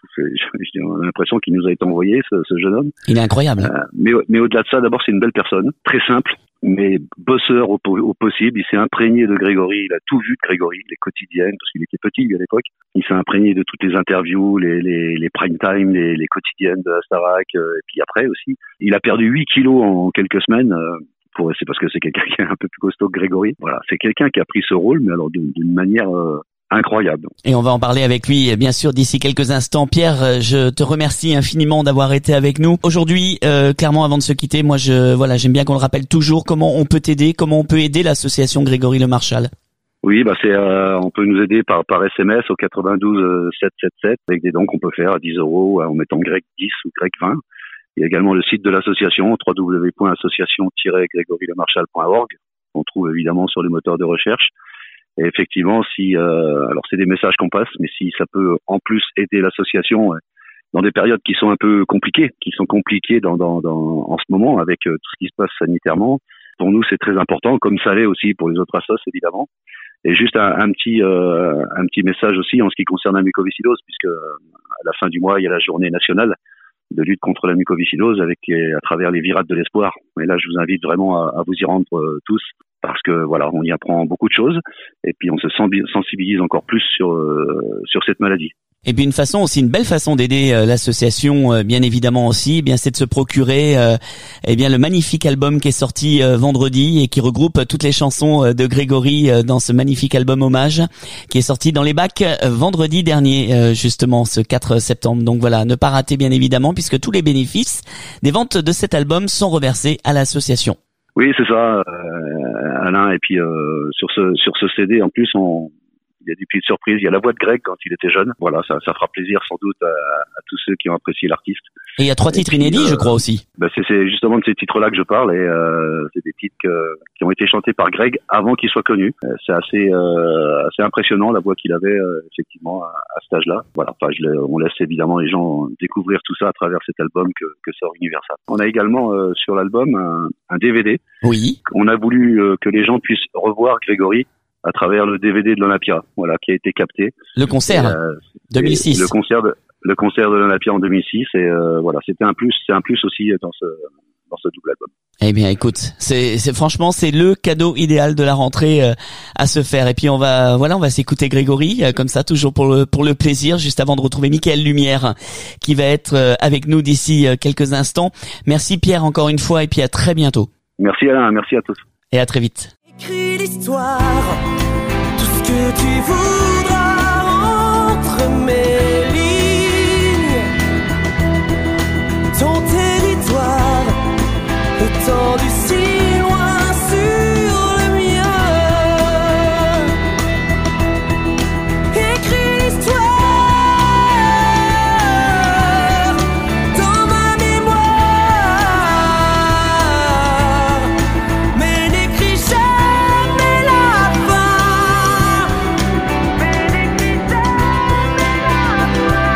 on a l'impression qu'il nous a été envoyé, ce, ce jeune homme. Il est incroyable. Euh, mais mais au-delà de ça, d'abord, c'est une belle personne, très simple, mais bosseur au, au possible. Il s'est imprégné de Grégory, il a tout vu de Grégory, les quotidiennes, parce qu'il était petit lui, à l'époque. Il s'est imprégné de toutes les interviews, les les, les prime time, les, les quotidiennes de la Starac, euh, et puis après aussi, il a perdu huit kilos en quelques semaines. Euh, Pour, c'est parce que c'est quelqu'un qui est un peu plus costaud que Grégory. Voilà, c'est quelqu'un qui a pris ce rôle, mais alors d'une, d'une manière euh, incroyable. Et on va en parler avec lui, bien sûr, d'ici quelques instants. Pierre, je te remercie infiniment d'avoir été avec nous aujourd'hui. Euh, clairement, avant de se quitter, moi, je voilà, j'aime bien qu'on le rappelle toujours. Comment on peut t'aider? Comment on peut aider l'association Grégory Le Marchal? Oui, bah c'est, euh, on peut nous aider par par S M S au quatre-vingt-douze sept cent soixante-dix-sept avec des dons qu'on peut faire à dix euros en mettant grec dix ou grec vingt. Il y a également le site de l'association, w w w point association tiret grégory le marchal point org. On trouve évidemment sur les moteurs de recherche. Et effectivement, si, euh, alors c'est des messages qu'on passe, mais si ça peut en plus aider l'association dans des périodes qui sont un peu compliquées, qui sont compliquées dans, dans, dans, en ce moment avec tout ce qui se passe sanitairement, pour nous c'est très important, comme ça l'est aussi pour les autres assos évidemment. Et juste un, un petit, euh, un petit message aussi en ce qui concerne la mucoviscidose, puisque à la fin du mois il y a la journée nationale de lutte contre la mucoviscidose avec à travers les virades de l'espoir. Et là, je vous invite vraiment à, à vous y rendre euh, tous parce que voilà, on y apprend beaucoup de choses et puis on se sensibilise encore plus sur euh, sur cette maladie. Et puis une façon aussi, une belle façon d'aider euh, l'association, euh, bien évidemment aussi, eh bien c'est de se procurer euh, eh bien le magnifique album qui est sorti euh, vendredi et qui regroupe toutes les chansons euh, de Grégory euh, dans ce magnifique album hommage qui est sorti dans les bacs euh, vendredi dernier, euh, justement ce quatre septembre. Donc voilà, ne pas rater bien évidemment puisque tous les bénéfices des ventes de cet album sont reversés à l'association. Oui, c'est ça, euh, Alain. Et puis euh, sur ce sur ce C D, en plus, on il y a des petites surprises. Il y a la voix de Greg quand il était jeune. Voilà, ça, ça fera plaisir sans doute à, à tous ceux qui ont apprécié l'artiste. Et il y a trois titres puis, inédits, euh, je crois aussi. Bah c'est, c'est justement de ces titres-là que je parle. Et euh, c'est des titres que, qui ont été chantés par Greg avant qu'il soit connu. Euh, c'est assez euh, assez impressionnant la voix qu'il avait euh, effectivement à, à cet âge-là. Voilà. Enfin, je, on laisse évidemment les gens découvrir tout ça à travers cet album que, que sort Universal. On a également euh, sur l'album un, un D V D. Oui. On a voulu euh, que les gens puissent revoir Grégory à travers le D V D de l'Olympia, voilà, qui a été capté. Le concert, euh, deux mille six. Le concert de, le concert de l'Olympia en deux mille six, et euh, voilà, c'était un plus, c'est un plus aussi dans ce, dans ce double album. Eh bien, écoute, c'est, c'est franchement, c'est le cadeau idéal de la rentrée euh, à se faire. Et puis on va, voilà, on va s'écouter Grégory, euh, comme ça, toujours pour le, pour le plaisir, juste avant de retrouver Mickaël Lumière, qui va être euh, avec nous d'ici euh, quelques instants. Merci Pierre encore une fois, et puis à très bientôt. Merci Alain, merci à tous. Et à très vite. Écris l'histoire, tout ce que tu voudras entre mes lignes. Ton territoire, étendu si loin sur le mien. Écris l'histoire dans ma mémoire, mais n'écris jamais la fin. Mais n'écris jamais la fin.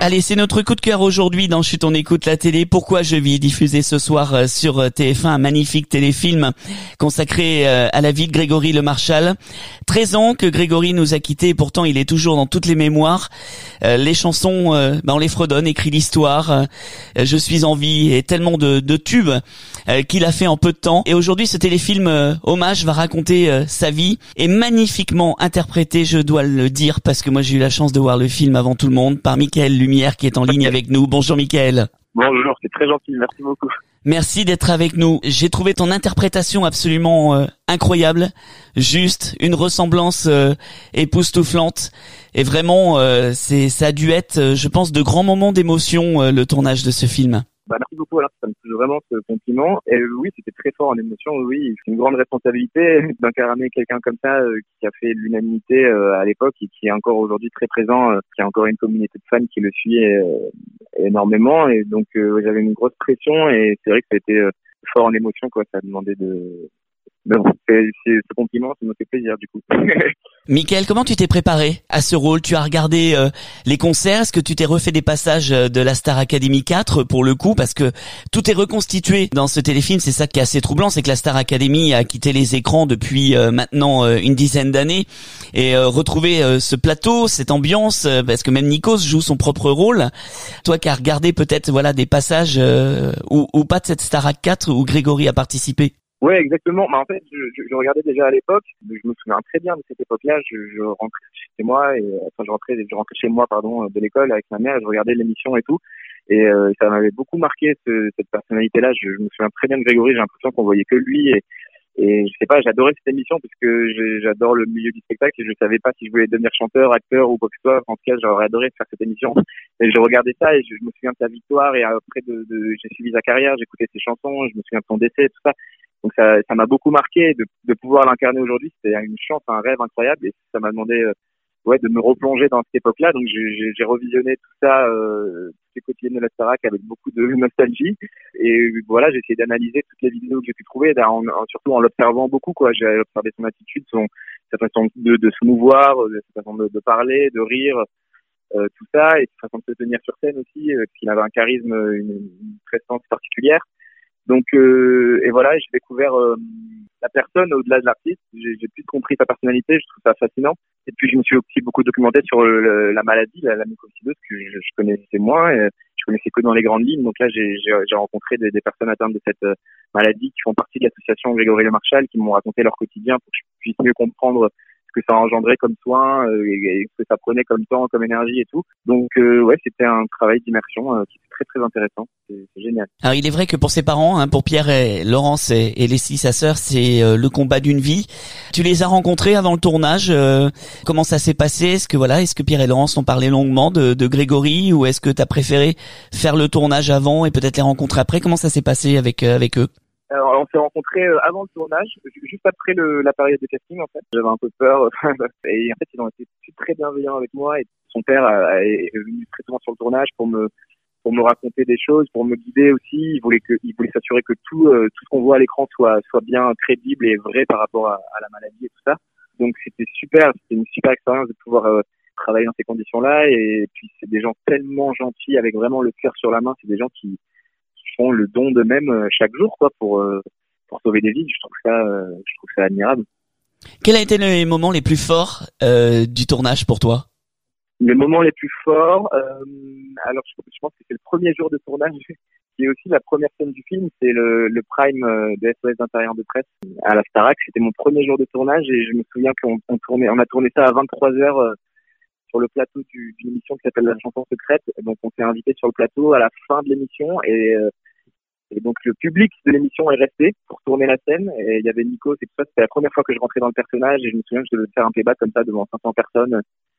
Allez, c'est notre coup de cœur aujourd'hui dans Chut, on écoute la télé. Pourquoi je vis, diffusé ce soir sur T F un, un magnifique téléfilm consacré à la vie de Grégory Le Marchal. treize ans que Grégory nous a quittés et pourtant il est toujours dans toutes les mémoires. Euh, les chansons, euh, bah, on les fredonne, écrit l'histoire. Euh, je suis en vie et tellement de, de tubes euh, qu'il a fait en peu de temps. Et aujourd'hui, ce téléfilm euh, hommage va raconter euh, sa vie et magnifiquement interprété, je dois le dire, parce que moi j'ai eu la chance de voir le film avant tout le monde, par Mickaël Lumière qui est en ligne avec nous. Bonjour Mickaël. Bonjour, c'est très gentil, merci beaucoup. Merci d'être avec nous. J'ai trouvé ton interprétation absolument euh, incroyable, juste, une ressemblance euh, époustouflante. Et vraiment, euh, c'est ça a dû être, euh, je pense, de grands moments d'émotion, euh, le tournage de ce film. Bah, merci beaucoup, alors ça me touche vraiment ce compliment. Et oui, c'était très fort en émotion, oui. C'est une grande responsabilité d'incarner quelqu'un comme ça euh, qui a fait l'unanimité euh, à l'époque et qui est encore aujourd'hui très présent, euh, qui a encore une communauté de fans qui le suit euh, énormément. Et donc euh, j'avais une grosse pression et c'est vrai que ça a été euh, fort en émotion, quoi. Ça a demandé de... Mais bon, c'est, c'est, ce compliment, ça me fait plaisir du coup. Mickaël, comment tu t'es préparé à ce rôle? Tu as regardé euh, les concerts? Est-ce que tu t'es refait des passages de la Star Academy quatre pour le coup? Parce que tout est reconstitué dans ce téléfilm. C'est ça qui est assez troublant, c'est que la Star Academy a quitté les écrans depuis euh, maintenant euh, une dizaine d'années. Et euh, retrouver euh, ce plateau, cette ambiance, euh, parce que même Nikos joue son propre rôle. Toi qui as regardé peut-être voilà des passages euh, ou, ou pas de cette Star Ac quatre où Grégory a participé. Ouais, exactement. Mais en fait, je, je, je regardais déjà à l'époque. Je me souviens très bien de cette époque-là. Je, je rentrais chez moi et enfin, je rentrais, je rentrais chez moi, pardon, de l'école avec ma mère. Et je regardais l'émission et tout. Et euh, ça m'avait beaucoup marqué ce, cette personnalité-là. Je, je me souviens très bien de Grégory. J'ai l'impression qu'on voyait que lui. Et, et je sais pas, j'adorais cette émission parce que je, j'adore le milieu du spectacle et je savais pas si je voulais devenir chanteur, acteur ou quoi que ce soit. En tout cas, j'aurais adoré faire cette émission. Et je regardais ça et je, je me souviens de sa victoire. Et après, de, de, j'ai suivi sa carrière, j'écoutais ses chansons, je me souviens de son décès, tout ça. Donc ça, ça m'a beaucoup marqué de, de pouvoir l'incarner aujourd'hui. C'était une chance, un rêve incroyable, et ça m'a demandé, euh, ouais, de me replonger dans cette époque-là. Donc j'ai, j'ai revisionné tout ça, euh, toutes les quotidiennes de la Starac avec beaucoup de nostalgie. Et voilà, j'ai essayé d'analyser toutes les vidéos que j'ai pu trouver, en, en, surtout en l'observant beaucoup, quoi. J'ai observé son attitude, son, sa façon de, de se mouvoir, sa façon de, de parler, de rire, euh, tout ça, et sa façon de se tenir sur scène aussi, euh, parce qu'il avait un charisme, une, une prestance particulière. Donc euh, et voilà, j'ai découvert euh, la personne au-delà de l'artiste. J'ai, j'ai plus compris sa personnalité, je trouve ça fascinant. Et puis je me suis aussi beaucoup documenté sur le, la maladie, la, la mucoviscidose, que je, je connaissais moins, et je connaissais que dans les grandes lignes. Donc là, j'ai, j'ai, j'ai rencontré des, des personnes atteintes de cette euh, maladie qui font partie de l'association Grégory Le Marchal, qui m'ont raconté leur quotidien pour que je puisse mieux comprendre ce que ça engendrait comme soins euh, et, et ce que ça prenait comme temps, comme énergie et tout. Donc euh, ouais, c'était un travail d'immersion euh, qui était très très intéressant. C'est, c'est génial. Alors il est vrai que pour ses parents, hein, pour Pierre et Laurence et, et Leslie, sa sœur, c'est euh, le combat d'une vie. Tu les as rencontrés avant le tournage. Euh, comment ça s'est passé? Est-ce que voilà, est-ce que Pierre et Laurence ont parlé longuement de, de Grégory, ou est-ce que t'as préféré faire le tournage avant et peut-être les rencontrer après? Comment ça s'est passé avec euh, avec eux? Alors, on s'est rencontrés avant le tournage, juste après le, la période de casting, en fait. J'avais un peu peur. Et en fait, ils ont été très bienveillants avec moi. Et son père est venu très souvent sur le tournage pour me, pour me raconter des choses, pour me guider aussi. Il voulait que, il voulait s'assurer que tout, euh, tout ce qu'on voit à l'écran soit, soit bien crédible et vrai par rapport à, à la maladie et tout ça. Donc, c'était super. C'était une super expérience de pouvoir euh, travailler dans ces conditions-là. Et puis, c'est des gens tellement gentils, avec vraiment le cœur sur la main. C'est des gens qui, font le don d'eux-mêmes chaque jour, quoi, pour euh, pour sauver des vies. Je trouve ça, euh, je trouve ça admirable. Quels ont été les moments les plus forts euh, du tournage pour toi? Les moments les plus forts, euh, alors je, je pense que c'est le premier jour de tournage, qui est aussi la première scène du film. C'est le, le prime de S O S d'intérieur de presse à la Starac. C'était mon premier jour de tournage et je me souviens qu'on on tournait, on a tourné ça à vingt-trois heures. Euh, sur le plateau du, d'une émission qui s'appelle La Chanson Secrète. Donc on s'est invité sur le plateau à la fin de l'émission et, euh, et donc le public de l'émission est resté pour tourner la scène, et il y avait Nikos et tout ça. C'était la première fois que je rentrais dans le personnage et je me souviens que je devais faire un playback comme ça devant cinq cents personnes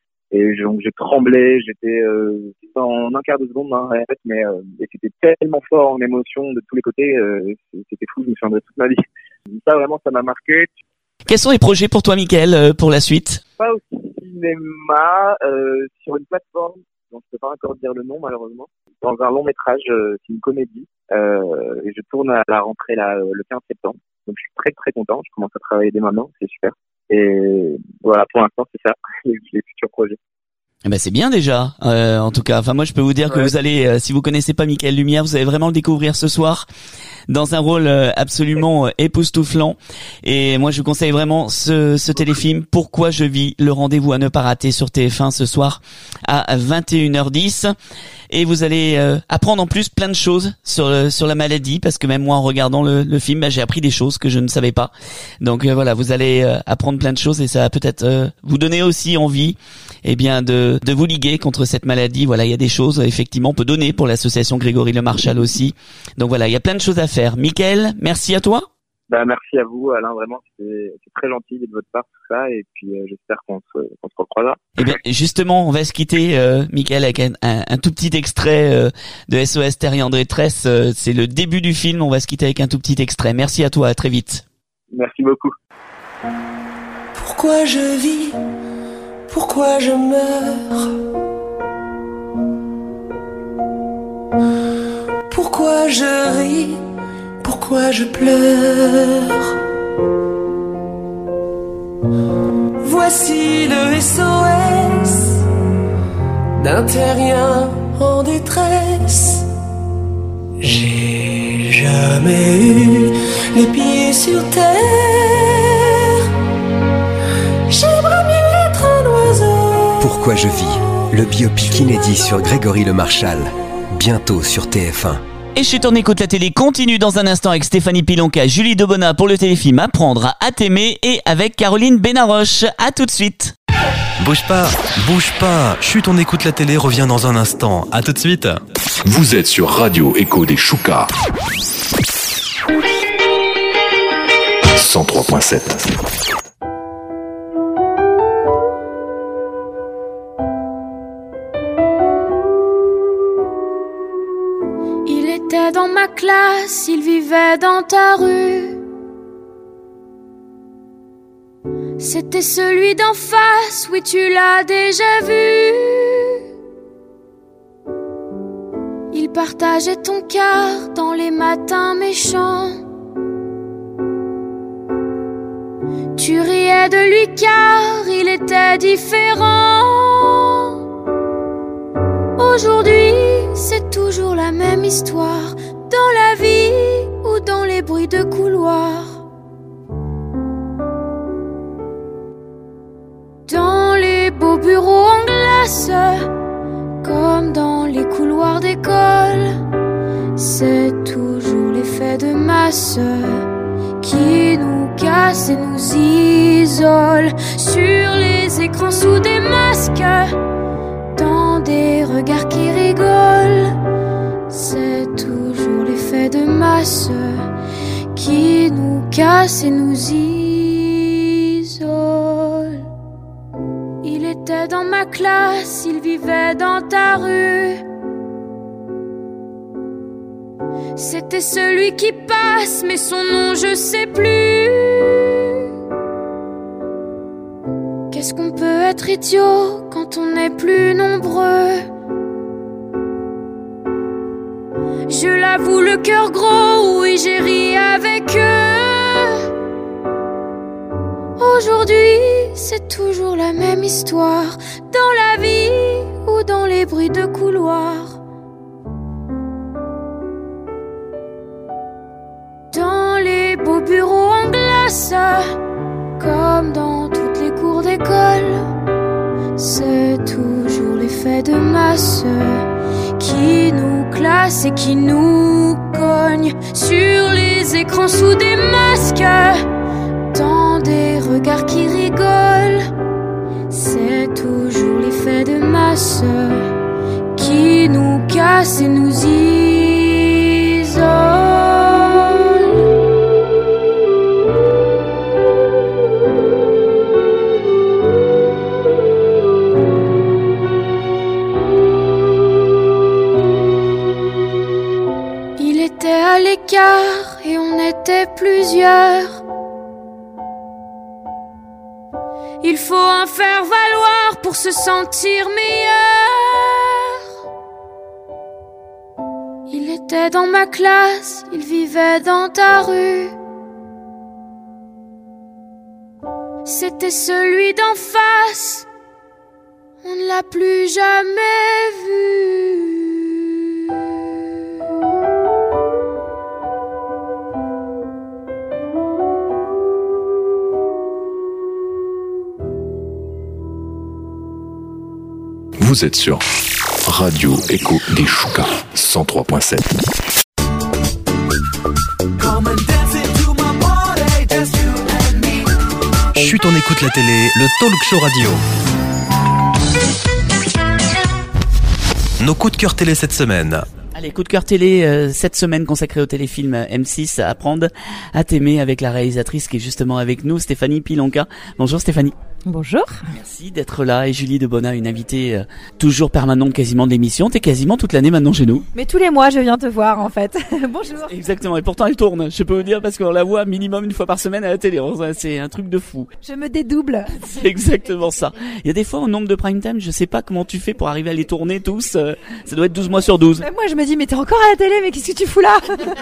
et je, donc je tremblais, j'étais euh, en un quart de seconde dans la tête, mais euh, et c'était tellement fort en émotion de tous les côtés, euh, c'était fou, je me souviendrai toute ma vie. Ça vraiment, ça m'a marqué. Quels sont les projets pour toi, Mickaël, pour la suite? Pas au cinéma, euh, sur une plateforme dont je ne peux pas encore dire le nom malheureusement, dans un long métrage, euh, c'est une comédie, euh, et je tourne à la rentrée là, le quinze septembre, donc je suis très très content, je commence à travailler dès maintenant, c'est super, et voilà, pour l'instant c'est ça, les, les futurs projets. Eh ben c'est bien déjà. Euh, en tout cas, enfin moi je peux vous dire que Ouais. vous allez, euh, si vous connaissez pas Mickaël Lumière, vous allez vraiment le découvrir ce soir dans un rôle euh, absolument euh, époustouflant. Et moi je vous conseille vraiment ce, ce téléfilm Pourquoi je vis, le rendez-vous à ne pas rater sur T F un ce soir à vingt et une heures dix. Et vous allez euh, apprendre en plus plein de choses sur le, sur la maladie, parce que même moi en regardant le, le film, bah, j'ai appris des choses que je ne savais pas. Donc euh, voilà, vous allez euh, apprendre plein de choses et ça va peut-être euh, vous donner aussi envie, eh bien de de vous liguer contre cette maladie. Voilà, il y a des choses effectivement on peut donner pour l'association Grégory Le Marchal aussi. Donc voilà, il y a plein de choses à faire. Mickaël, merci à toi. Bah, merci à vous, Alain, vraiment, c'est, c'est très gentil de votre part, tout ça, et puis euh, j'espère qu'on se, qu'on se recroisera. Eh bien, justement, on va se quitter, euh, Mickaël, avec un, un, un tout petit extrait euh, de S O S Terre et André Tresse. Euh, c'est le début du film, on va se quitter avec un tout petit extrait. Merci à toi, à très vite. Merci beaucoup. Pourquoi je vis? Pourquoi je meurs? Pourquoi je ris? Pourquoi je pleure? Voici le S O S d'un terrien en détresse. J'ai jamais eu les pieds sur terre. J'aimerais mieux être un oiseau. Pourquoi je vis, le biopic inédit sur Grégory Le Marchal, bientôt sur T F un. Et Chut, on écoute la télé continue dans un instant avec Stéphanie Pilonka, Julie Debona pour le téléfilm Apprendre à t'aimer et avec Caroline Benaroche. À tout de suite. Bouge pas, bouge pas. Chut, on écoute la télé revient dans un instant. À tout de suite. Vous êtes sur Radio Écho des Choucas. cent trois virgule sept. Dans ma classe, il vivait dans ta rue. C'était celui d'en face, oui tu l'as déjà vu. Il partageait ton cœur dans les matins méchants. Tu riais de lui car il était différent. Aujourd'hui, c'est toujours la même histoire, dans la vie ou dans les bruits de couloir. Dans les beaux bureaux en glace, comme dans les couloirs d'école, c'est toujours l'effet de masse qui nous casse et nous isole. Sur les écrans sous des masques, dans des regards qui rigolent, c'est toujours l'effet de masse qui nous casse et nous isole. Il était dans ma classe, il vivait dans ta rue. C'était celui qui passe, mais son nom je sais plus. Qu'est-ce qu'on peut être idiot quand on est plus nombreux? Je l'avoue, le cœur gros, oui j'ai ri avec eux. Aujourd'hui, c'est toujours la même histoire, dans la vie ou dans les bruits de couloir. Dans les beaux bureaux en glace, comme dans toutes les cours d'école, c'est toujours l'effet de masse qui nous classe et qui nous cogne. Sur les écrans sous des masques, dans des regards qui rigolent, c'est toujours l'effet de masse qui nous casse et nous isole. À l'écart et on était plusieurs. Il faut en faire valoir pour se sentir meilleur. Il était dans ma classe, il vivait dans ta rue. C'était celui d'en face. on ne l'a plus jamais vu. Vous êtes sur Radio Echo des Choucas, cent trois point sept. Chut, on écoute la télé, le talk show radio. Nos coups de cœur télé cette semaine. Allez, coup de cœur télé, euh, cette semaine consacrée au téléfilm M six, Apprendre à t'aimer, avec la réalisatrice qui est justement avec nous, Stéphanie Pilonka. Bonjour Stéphanie. Bonjour. Merci d'être là, et Julie Debona, une invitée euh, toujours permanente quasiment de l'émission. T'es quasiment toute l'année maintenant chez nous. Mais tous les mois je viens te voir en fait. Bonjour. Exactement, et pourtant elle tourne, je peux vous dire, parce qu'on la voit minimum une fois par semaine à la télé. C'est un truc de fou. Je me dédouble. C'est exactement ça. Il y a des fois au nombre de prime time, je sais pas comment tu fais pour arriver à les tourner tous. Euh, ça doit être douze mois sur douze. Bah, moi je me dis mais t'es encore à la télé, mais qu'est-ce que tu fous là?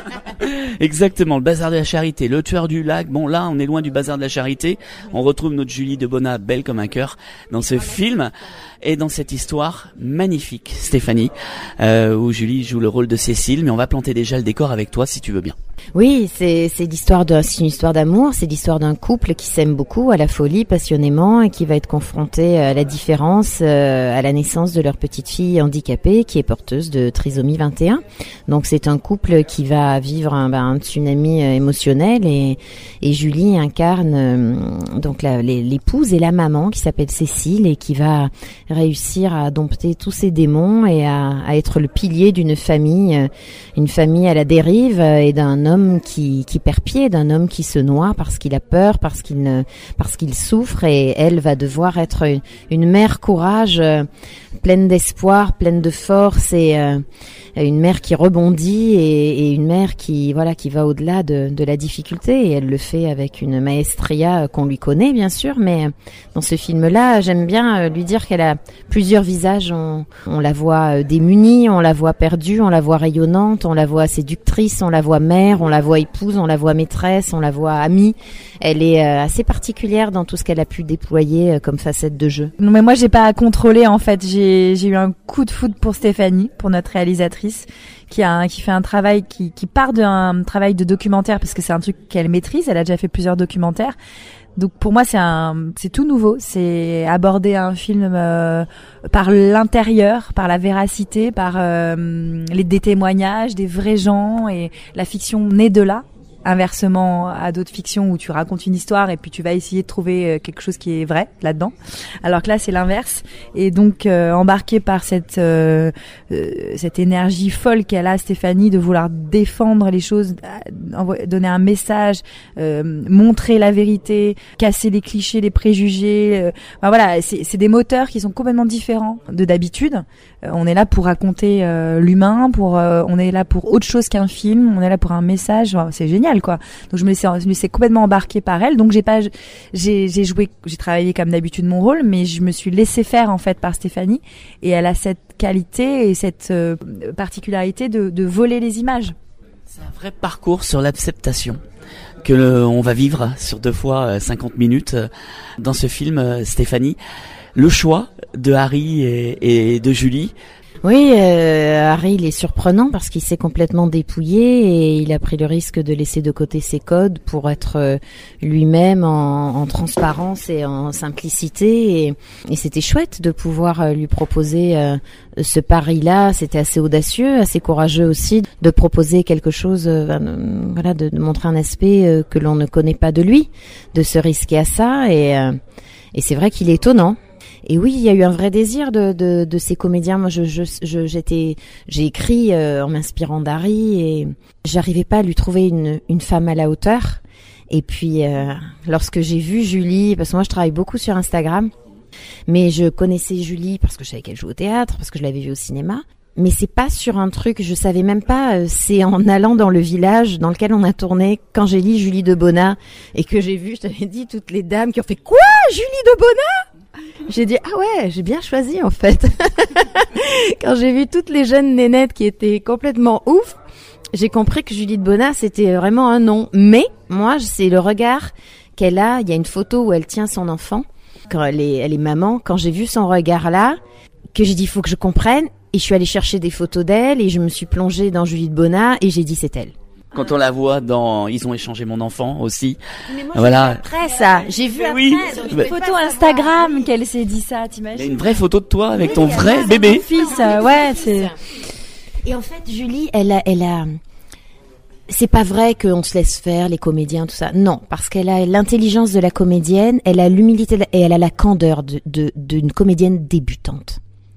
Exactement, le bazar de la charité, le tueur du lac. Bon là on est loin du bazar de la charité. On retrouve notre Julie Debona, belle comme un cœur, dans ce film et dans cette histoire magnifique, Stéphanie, euh, où Julie joue le rôle de Cécile. Mais on va planter déjà le décor avec toi si tu veux bien. Oui, c'est c'est l'histoire de c'est une histoire d'amour, c'est l'histoire d'un couple qui s'aime beaucoup, à la folie, passionnément, et qui va être confronté à la différence euh, à la naissance de leur petite fille handicapée qui est porteuse de trisomie vingt et un. Donc c'est un couple qui va vivre un, ben, un tsunami euh, émotionnel, et et Julie incarne euh, donc la, les, l'épouse et la maman qui s'appelle Cécile, et qui va réussir à dompter tous ses démons et à, à être le pilier d'une famille, euh, une famille à la dérive, euh, et d'un homme qui, qui perd pied, d'un homme qui se noie parce qu'il a peur, parce qu'il ne, parce qu'il souffre, et elle va devoir être une, une mère courage, euh, pleine d'espoir, pleine de force, et euh, une mère qui rebondit, et, et une mère qui voilà qui va au-delà de, de la difficulté, et elle le fait avec une maestria qu'on lui connaît bien sûr, mais dans ce film-là, j'aime bien lui dire qu'elle a plusieurs visages. On, on la voit démunie, on la voit perdue, on la voit rayonnante, on la voit séductrice, on la voit mère, on la voit épouse, on la voit maîtresse, on la voit amie. Elle est assez particulière dans tout ce qu'elle a pu déployer comme facette de jeu. Non, mais moi j'ai pas à contrôler en fait. J'ai j'ai eu un coup de foudre pour Stéphanie, pour notre réalisatrice, qui a qui fait un travail qui qui part d'un travail de documentaire, parce que c'est un truc qu'elle maîtrise. Elle a déjà fait plusieurs documentaires. Donc pour moi c'est un c'est tout nouveau, c'est aborder un film euh, par l'intérieur, par la véracité, par euh, les des témoignages, des vrais gens, et la fiction naît de là. Inversement à d'autres fictions où tu racontes une histoire et puis tu vas essayer de trouver quelque chose qui est vrai là-dedans, alors que là c'est l'inverse. Et donc euh, embarqué par cette euh, euh, cette énergie folle qu'elle a, Stéphanie, de vouloir défendre les choses, donner un message, euh, montrer la vérité, casser les clichés, les préjugés, euh, ben voilà, c'est, c'est des moteurs qui sont complètement différents de d'habitude. Euh, on est là pour raconter euh, l'humain, pour euh, on est là pour autre chose qu'un film, on est là pour un message. Enfin, c'est génial quoi. Donc je me laissais, je me laissais complètement embarquer par elle. Donc j'ai pas, j'ai, j'ai joué, j'ai travaillé comme d'habitude mon rôle, mais je me suis laissée faire en fait par Stéphanie, et elle a cette qualité et cette euh, particularité de, de voler les images. C'est un vrai parcours sur l'acceptation que le, on va vivre sur deux fois cinquante minutes dans ce film, Stéphanie. Le choix de Harry et, et de Julie. Oui, euh, Harry, il est surprenant parce qu'il s'est complètement dépouillé, et il a pris le risque de laisser de côté ses codes pour être euh, lui-même en, en transparence et en simplicité, et, et c'était chouette de pouvoir euh, lui proposer euh, ce pari-là. C'était assez audacieux, assez courageux aussi de proposer quelque chose, euh, voilà, de, de montrer un aspect euh, que l'on ne connaît pas de lui, de se risquer à ça, et, euh, et c'est vrai qu'il est étonnant. Et oui, il y a eu un vrai désir de de, de ces comédiens. Moi, je, je, je j'étais, j'ai écrit euh, en m'inspirant d'Harry, et j'arrivais pas à lui trouver une une femme à la hauteur. Et puis, euh, lorsque j'ai vu Julie, parce que moi je travaille beaucoup sur Instagram, mais je connaissais Julie parce que je savais qu'elle jouait au théâtre, parce que je l'avais vue au cinéma. Mais c'est pas sur un truc, je savais même pas, euh, c'est en allant dans le village dans lequel on a tourné, quand j'ai lu Julie Debona, et que j'ai vu, je t'avais dit, toutes les dames qui ont fait « Quoi, Julie Debona ?» J'ai dit, ah ouais, j'ai bien choisi en fait. Quand j'ai vu toutes les jeunes nénettes qui étaient complètement ouf, j'ai compris que Julie Debona, c'était vraiment un nom. Mais moi, c'est le regard qu'elle a. Il y a une photo où elle tient son enfant. quand elle est, elle est maman, quand j'ai vu son regard là, que j'ai dit, il faut que je comprenne, et je suis allée chercher des photos d'elle, et je me suis plongée dans Juliette Bonnat, et j'ai dit, c'est elle. Quand on la voit dans Ils ont échangé mon enfant aussi. Mais moi, voilà. j'ai vu après ça. J'ai vu après oui. sur une photo Instagram qu'elle s'est dit ça, t'imagines? Il y a une vraie photo de toi avec oui, ton vrai bébé. Mon fils, euh, ouais, c'est. Et en fait, Julie, elle a, elle a. C'est pas vrai qu'on se laisse faire les comédiens, tout ça. Non, parce qu'elle a l'intelligence de la comédienne, elle a l'humilité et elle a la candeur de, de, d'une comédienne débutante.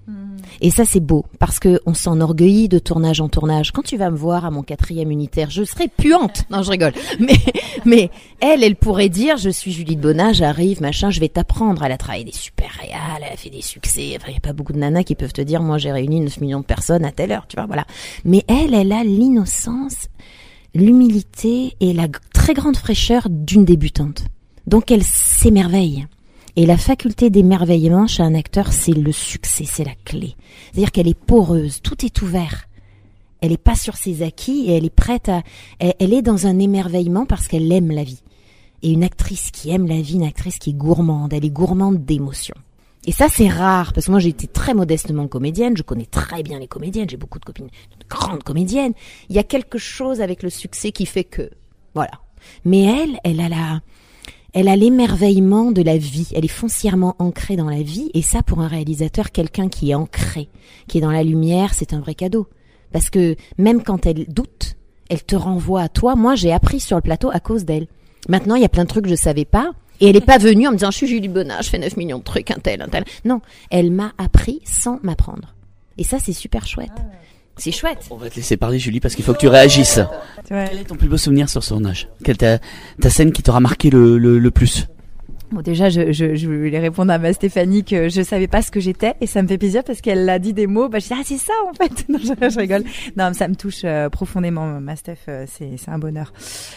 Et ça, c'est beau, parce que on s'enorgueillit de tournage en tournage. Quand tu vas me voir à mon quatrième unitaire, je serai puante. Non, je rigole. Mais, mais elle, elle pourrait dire, je suis Juliette Bonnat, j'arrive, machin, je vais t'apprendre. Elle a travaillé des super réals, elle a fait des succès. Enfin, il n'y a pas beaucoup de nanas qui peuvent te dire, moi, j'ai réuni neuf millions de personnes à telle heure, tu vois, voilà. Mais elle, elle a l'innocence, l'humilité et la très grande fraîcheur d'une débutante. Donc, elle s'émerveille. Et la faculté d'émerveillement chez un acteur, c'est le succès, c'est la clé. C'est-à-dire qu'elle est poreuse, tout est ouvert. Elle est pas sur ses acquis et elle est prête à... Elle, elle est dans un émerveillement parce qu'elle aime la vie. Et une actrice qui aime la vie, une actrice qui est gourmande, elle est gourmande d'émotions. Et ça, c'est rare, parce que moi, j'ai été très modestement comédienne, je connais très bien les comédiennes, j'ai beaucoup de copines, de grandes comédiennes. Il y a quelque chose avec le succès qui fait que... Voilà. Mais elle, elle a la... Elle a l'émerveillement de la vie. Elle est foncièrement ancrée dans la vie. Et ça, pour un réalisateur, quelqu'un qui est ancré, qui est dans la lumière, c'est un vrai cadeau. Parce que même quand elle doute, elle te renvoie à toi. Moi, j'ai appris sur le plateau à cause d'elle. Maintenant, il y a plein de trucs que je savais pas. Et elle est pas venue en me disant, je suis Julie Bonnat, je fais neuf millions de trucs, un tel, un tel. Non, elle m'a appris sans m'apprendre. Et ça, c'est super chouette. C'est chouette. On va te laisser parler, Julie, parce qu'il faut que tu réagisses. Ouais. Quel est ton plus beau souvenir sur ce tournage? Quelle ta, ta scène qui t'aura marqué le, le, le plus? Bon, déjà, je, je, je voulais répondre à ma Stéphanie que je savais pas ce que j'étais, et ça me fait plaisir parce qu'elle a dit des mots. Bah, je dis, ah, c'est ça, en fait. Non, je, je rigole. Non, ça me touche euh, profondément, ma Steph. Euh, c'est, c'est un bonheur.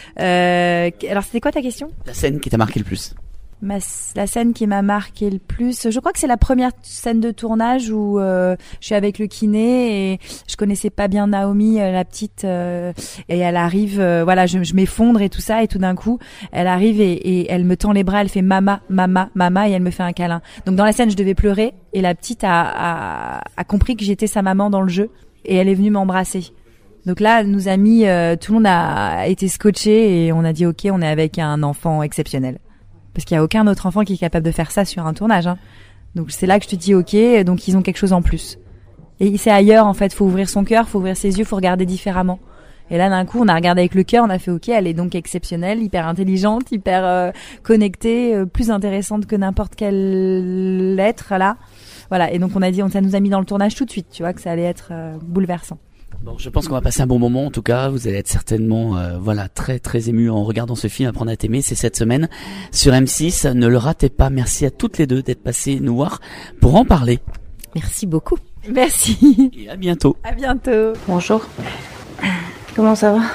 Euh, alors, c'était quoi ta question? La scène qui t'a marqué le plus? Ma, la scène qui m'a marqué le plus, je crois que c'est la première scène de tournage où euh, je suis avec le kiné et je connaissais pas bien Naomi, euh, la petite, euh, et elle arrive, euh, voilà, je, je m'effondre et tout ça, et tout d'un coup, elle arrive et, et elle me tend les bras, elle fait mama, mama, mama, et elle me fait un câlin. Donc dans la scène, je devais pleurer et la petite a, a, a compris que j'étais sa maman dans le jeu et elle est venue m'embrasser. Donc là, elle nous a mis, euh, tout le monde a été scotché et on a dit ok, on est avec un enfant exceptionnel. Parce qu'il n'y a aucun autre enfant qui est capable de faire ça sur un tournage. Hein. Donc c'est là que je te dis ok, donc ils ont quelque chose en plus. Et c'est ailleurs en fait, faut ouvrir son cœur, faut ouvrir ses yeux, faut regarder différemment. Et là d'un coup, on a regardé avec le cœur, on a fait ok, elle est donc exceptionnelle, hyper intelligente, hyper euh, connectée, euh, plus intéressante que n'importe quel être là. Voilà, et donc on a dit, on, ça nous a mis dans le tournage tout de suite, tu vois, que ça allait être euh, bouleversant. Bon, je pense qu'on va passer un bon moment. En tout cas, vous allez être certainement, euh, voilà, très très ému en regardant ce film. Apprendre à t'aimer, c'est cette semaine sur M six. Ne le ratez pas. Merci à toutes les deux d'être passées nous voir pour en parler. Merci beaucoup. Merci. Et à bientôt. À bientôt. Bonjour. Comment ça va?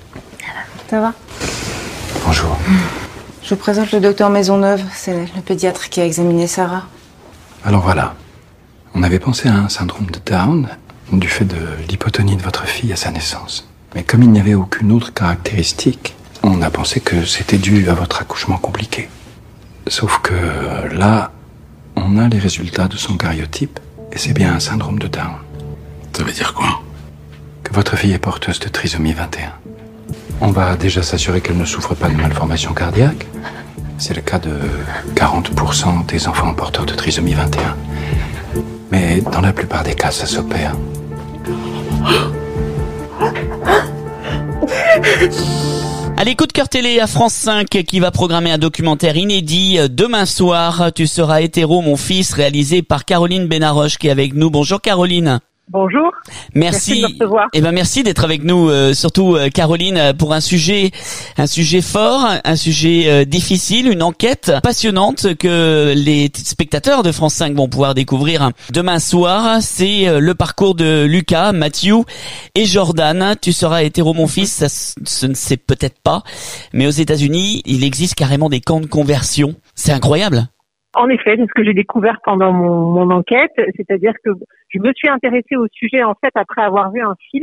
Ça va? Bonjour. Je vous présente le docteur Maisonneuve. C'est le pédiatre qui a examiné Sarah. Alors voilà. On avait pensé à un syndrome de Down du fait de l'hypotonie de votre fille à sa naissance. Mais comme il n'y avait aucune autre caractéristique, on a pensé que c'était dû à votre accouchement compliqué. Sauf que là, on a les résultats de son karyotype et c'est bien un syndrome de Down. Ça veut dire quoi? Que votre fille est porteuse de trisomie vingt et un. On va déjà s'assurer qu'elle ne souffre pas de malformation cardiaque. C'est le cas de quarante pour cent des enfants porteurs de trisomie vingt et un. Mais dans la plupart des cas, ça s'opère. Allez, coup de cœur télé à France cinq qui va programmer un documentaire inédit demain soir. Tu seras hétéro, mon fils, réalisé par Caroline Benaroche qui est avec nous. Bonjour Caroline. Bonjour. Merci. Merci de me recevoir. Eh ben merci d'être avec nous, euh, surtout euh, Caroline, pour un sujet, un sujet fort, un sujet euh, difficile, une enquête passionnante que les spectateurs de France cinq vont pouvoir découvrir demain soir. C'est euh, le parcours de Lucas, Matthew et Jordan. Tu seras hétéro, mon fils. Ça, ce ne sait peut-être pas, mais aux États-Unis, il existe carrément des camps de conversion. C'est incroyable. En effet, c'est ce que j'ai découvert pendant mon, mon enquête, c'est-à-dire que je me suis intéressée au sujet en fait après avoir vu un film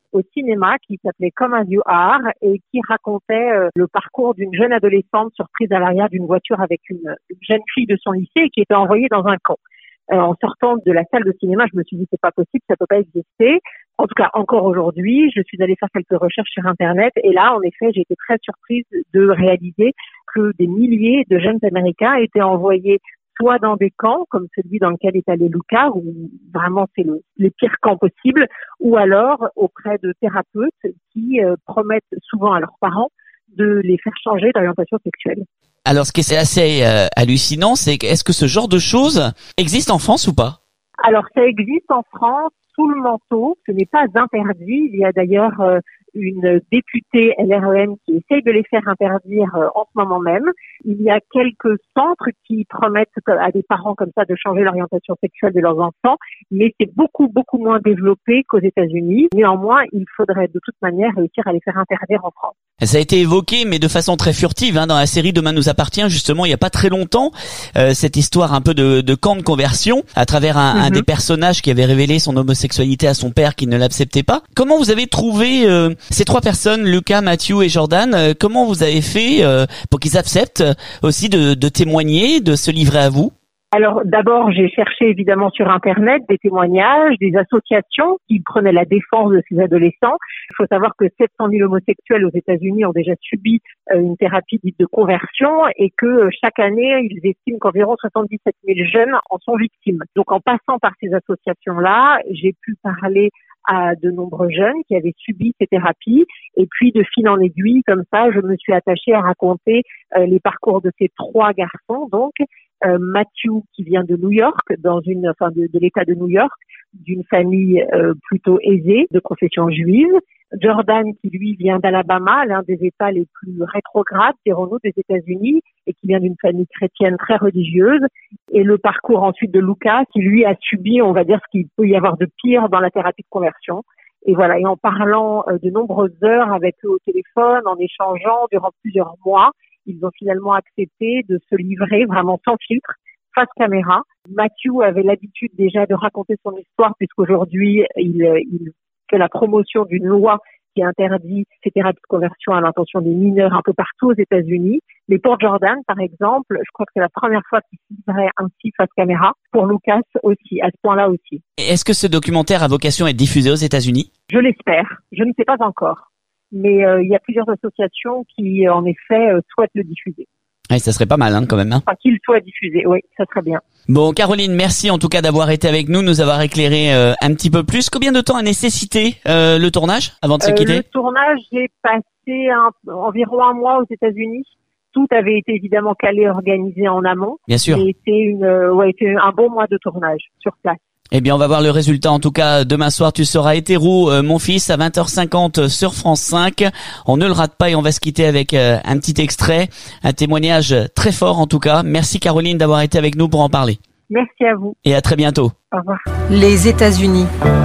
au cinéma qui s'appelait Come As You Are et qui racontait euh, le parcours d'une jeune adolescente surprise à l'arrière d'une voiture avec une, une jeune fille de son lycée et qui était envoyée dans un camp. Euh, en sortant de la salle de cinéma, je me suis dit c'est pas possible, ça peut pas exister. En tout cas, encore aujourd'hui, je suis allée faire quelques recherches sur Internet et là, en effet, j'ai été très surprise de réaliser que des milliers de jeunes Américains étaient envoyés soit dans des camps, comme celui dans lequel est allé Luca, où vraiment c'est le, les pires camps possibles, ou alors auprès de thérapeutes qui euh, promettent souvent à leurs parents de les faire changer d'orientation sexuelle. Alors, ce qui est assez euh, hallucinant, c'est que est-ce que ce genre de choses existe en France ou pas? Alors, ça existe en France sous le manteau. Ce n'est pas interdit. Il y a d'ailleurs euh, une députée L R E M qui essaye de les faire interdire euh, en ce moment même. Il y a quelques centres qui promettent à des parents comme ça de changer l'orientation sexuelle de leurs enfants, mais c'est beaucoup, beaucoup moins développé qu'aux États-Unis. Néanmoins, il faudrait de toute manière réussir à les faire interdire en France. Ça a été évoqué, mais de façon très furtive, hein, dans la série Demain nous appartient, justement, il n'y a pas très longtemps, euh, cette histoire un peu de, de camp de conversion, à travers un, mm-hmm. un des personnages qui avait révélé son homosexualité à son père qui ne l'acceptait pas. Comment vous avez trouvé euh, ces trois personnes, Luca, Matthew et Jordan, euh, comment vous avez fait euh, pour qu'ils acceptent aussi de, de témoigner, de se livrer à vous? Alors d'abord, j'ai cherché évidemment sur Internet des témoignages, des associations qui prenaient la défense de ces adolescents. Il faut savoir que sept cent mille homosexuels aux États-Unis ont déjà subi euh, une thérapie dite de conversion et que euh, chaque année, ils estiment qu'environ soixante-dix-sept mille jeunes en sont victimes. Donc en passant par ces associations-là, j'ai pu parler à de nombreux jeunes qui avaient subi ces thérapies et puis de fil en aiguille, comme ça, je me suis attachée à raconter euh, les parcours de ces trois garçons, donc Euh, Matthew qui vient de New York, dans une, enfin de, de l'État de New York, d'une famille euh, plutôt aisée, de confession juive. Jordan qui lui vient d'Alabama, l'un des États les plus rétrogrades, dirons-nous, des États-Unis, et qui vient d'une famille chrétienne très religieuse. Et le parcours ensuite de Lucas qui lui a subi, on va dire, ce qu'il peut y avoir de pire dans la thérapie de conversion. Et voilà, et en parlant euh, de nombreuses heures avec eux au téléphone, en échangeant durant plusieurs mois, ils ont finalement accepté de se livrer vraiment sans filtre, face caméra. Matthew avait l'habitude déjà de raconter son histoire puisqu'aujourd'hui, il, il fait la promotion d'une loi qui interdit ces thérapies de conversion à l'intention des mineurs un peu partout aux États-Unis. Mais pour Jordan, par exemple, je crois que c'est la première fois qu'il se livrait ainsi face caméra. Pour Lucas aussi, à ce point-là aussi. Est-ce que ce documentaire a vocation à être diffusé aux États-Unis? Je l'espère. Je ne sais pas encore. Mais euh, il y a plusieurs associations qui, en effet, euh, souhaitent le diffuser. Ouais, ça serait pas mal, hein, quand même. Hein. Enfin, qu'il soit diffusé, oui, ça serait bien. Bon, Caroline, merci en tout cas d'avoir été avec nous, nous avoir éclairé euh, un petit peu plus. Combien de temps a nécessité euh, le tournage avant de se quitter? euh, Le tournage, j'ai passé un, environ un mois aux États-Unis. Tout avait été évidemment calé, organisé en amont. Bien sûr. Et c'était une, euh, ouais, c'était un bon mois de tournage sur place. Eh bien, on va voir le résultat. En tout cas, demain soir, tu seras hétéro, euh, mon fils, à vingt heures cinquante sur France cinq. On ne le rate pas et on va se quitter avec euh, un petit extrait, un témoignage très fort en tout cas. Merci Caroline d'avoir été avec nous pour en parler. Merci à vous. Et à très bientôt. Au revoir. Les États-Unis,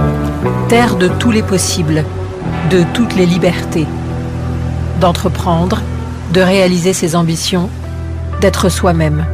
terre de tous les possibles, de toutes les libertés, d'entreprendre, de réaliser ses ambitions, d'être soi-même.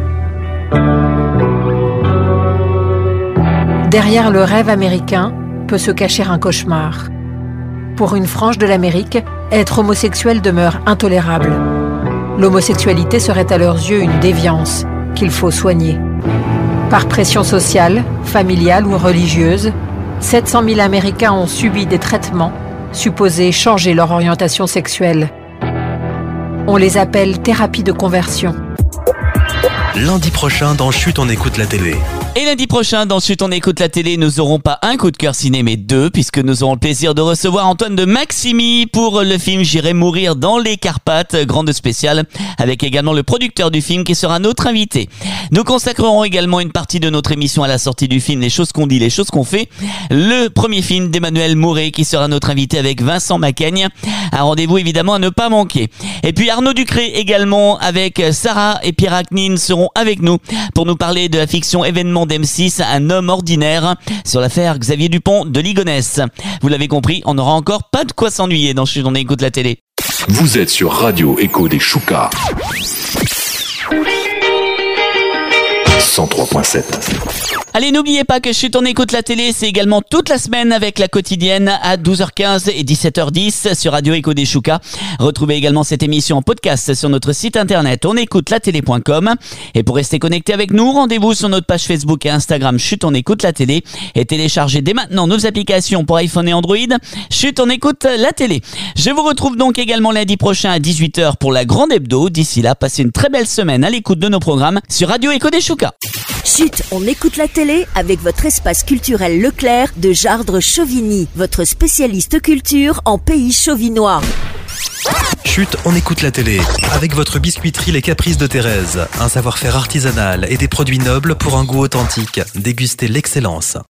Derrière le rêve américain peut se cacher un cauchemar. Pour une frange de l'Amérique, être homosexuel demeure intolérable. L'homosexualité serait à leurs yeux une déviance qu'il faut soigner. Par pression sociale, familiale ou religieuse, sept cent mille Américains ont subi des traitements supposés changer leur orientation sexuelle. On les appelle thérapies de conversion. Lundi prochain, dans Chut, on écoute la télé. Et lundi prochain, dans Chut, on écoute la télé, nous n'aurons pas un coup de cœur ciné, mais deux, puisque nous aurons le plaisir de recevoir Antoine de Maximi pour le film J'irai mourir dans les Carpates, grande spéciale, avec également le producteur du film qui sera notre invité. Nous consacrerons également une partie de notre émission à la sortie du film Les choses qu'on dit, les choses qu'on fait, le premier film d'Emmanuel Mouret qui sera notre invité avec Vincent Macaigne. Un rendez-vous évidemment à ne pas manquer. Et puis Arnaud Ducré également avec Sarah et Pierre Aknin seront avec nous pour nous parler de la fiction événement d'M six, Un homme ordinaire, sur l'affaire Xavier Dupont de Ligonnès. Vous l'avez compris, on n'aura encore pas de quoi s'ennuyer dans Chut, on écoute la télé. Vous êtes sur Radio Écho des Choucas. cent trois virgule sept. Allez, n'oubliez pas que Chut, on écoute la télé, c'est également toute la semaine avec la quotidienne à douze heures quinze et dix-sept heures dix sur Radio Echo des Choucas. Retrouvez également cette émission en podcast sur notre site internet onécoutelatélé point com. Et pour rester connecté avec nous, rendez-vous sur notre page Facebook et Instagram Chut, on écoute la télé et téléchargez dès maintenant nos applications pour iPhone et Android. Chut, on écoute la télé. Je vous retrouve donc également lundi prochain à dix-huit heures pour la grande hebdo. D'ici là, passez une très belle semaine à l'écoute de nos programmes sur Radio Echo des Choucas. Chut, on écoute la télé avec votre espace culturel Leclerc de Jardres-Chauvigny, votre spécialiste culture en pays chauvinois. Chut, on écoute la télé avec votre biscuiterie Les Caprices de Thérèse. Un savoir-faire artisanal et des produits nobles pour un goût authentique. Dégustez l'excellence.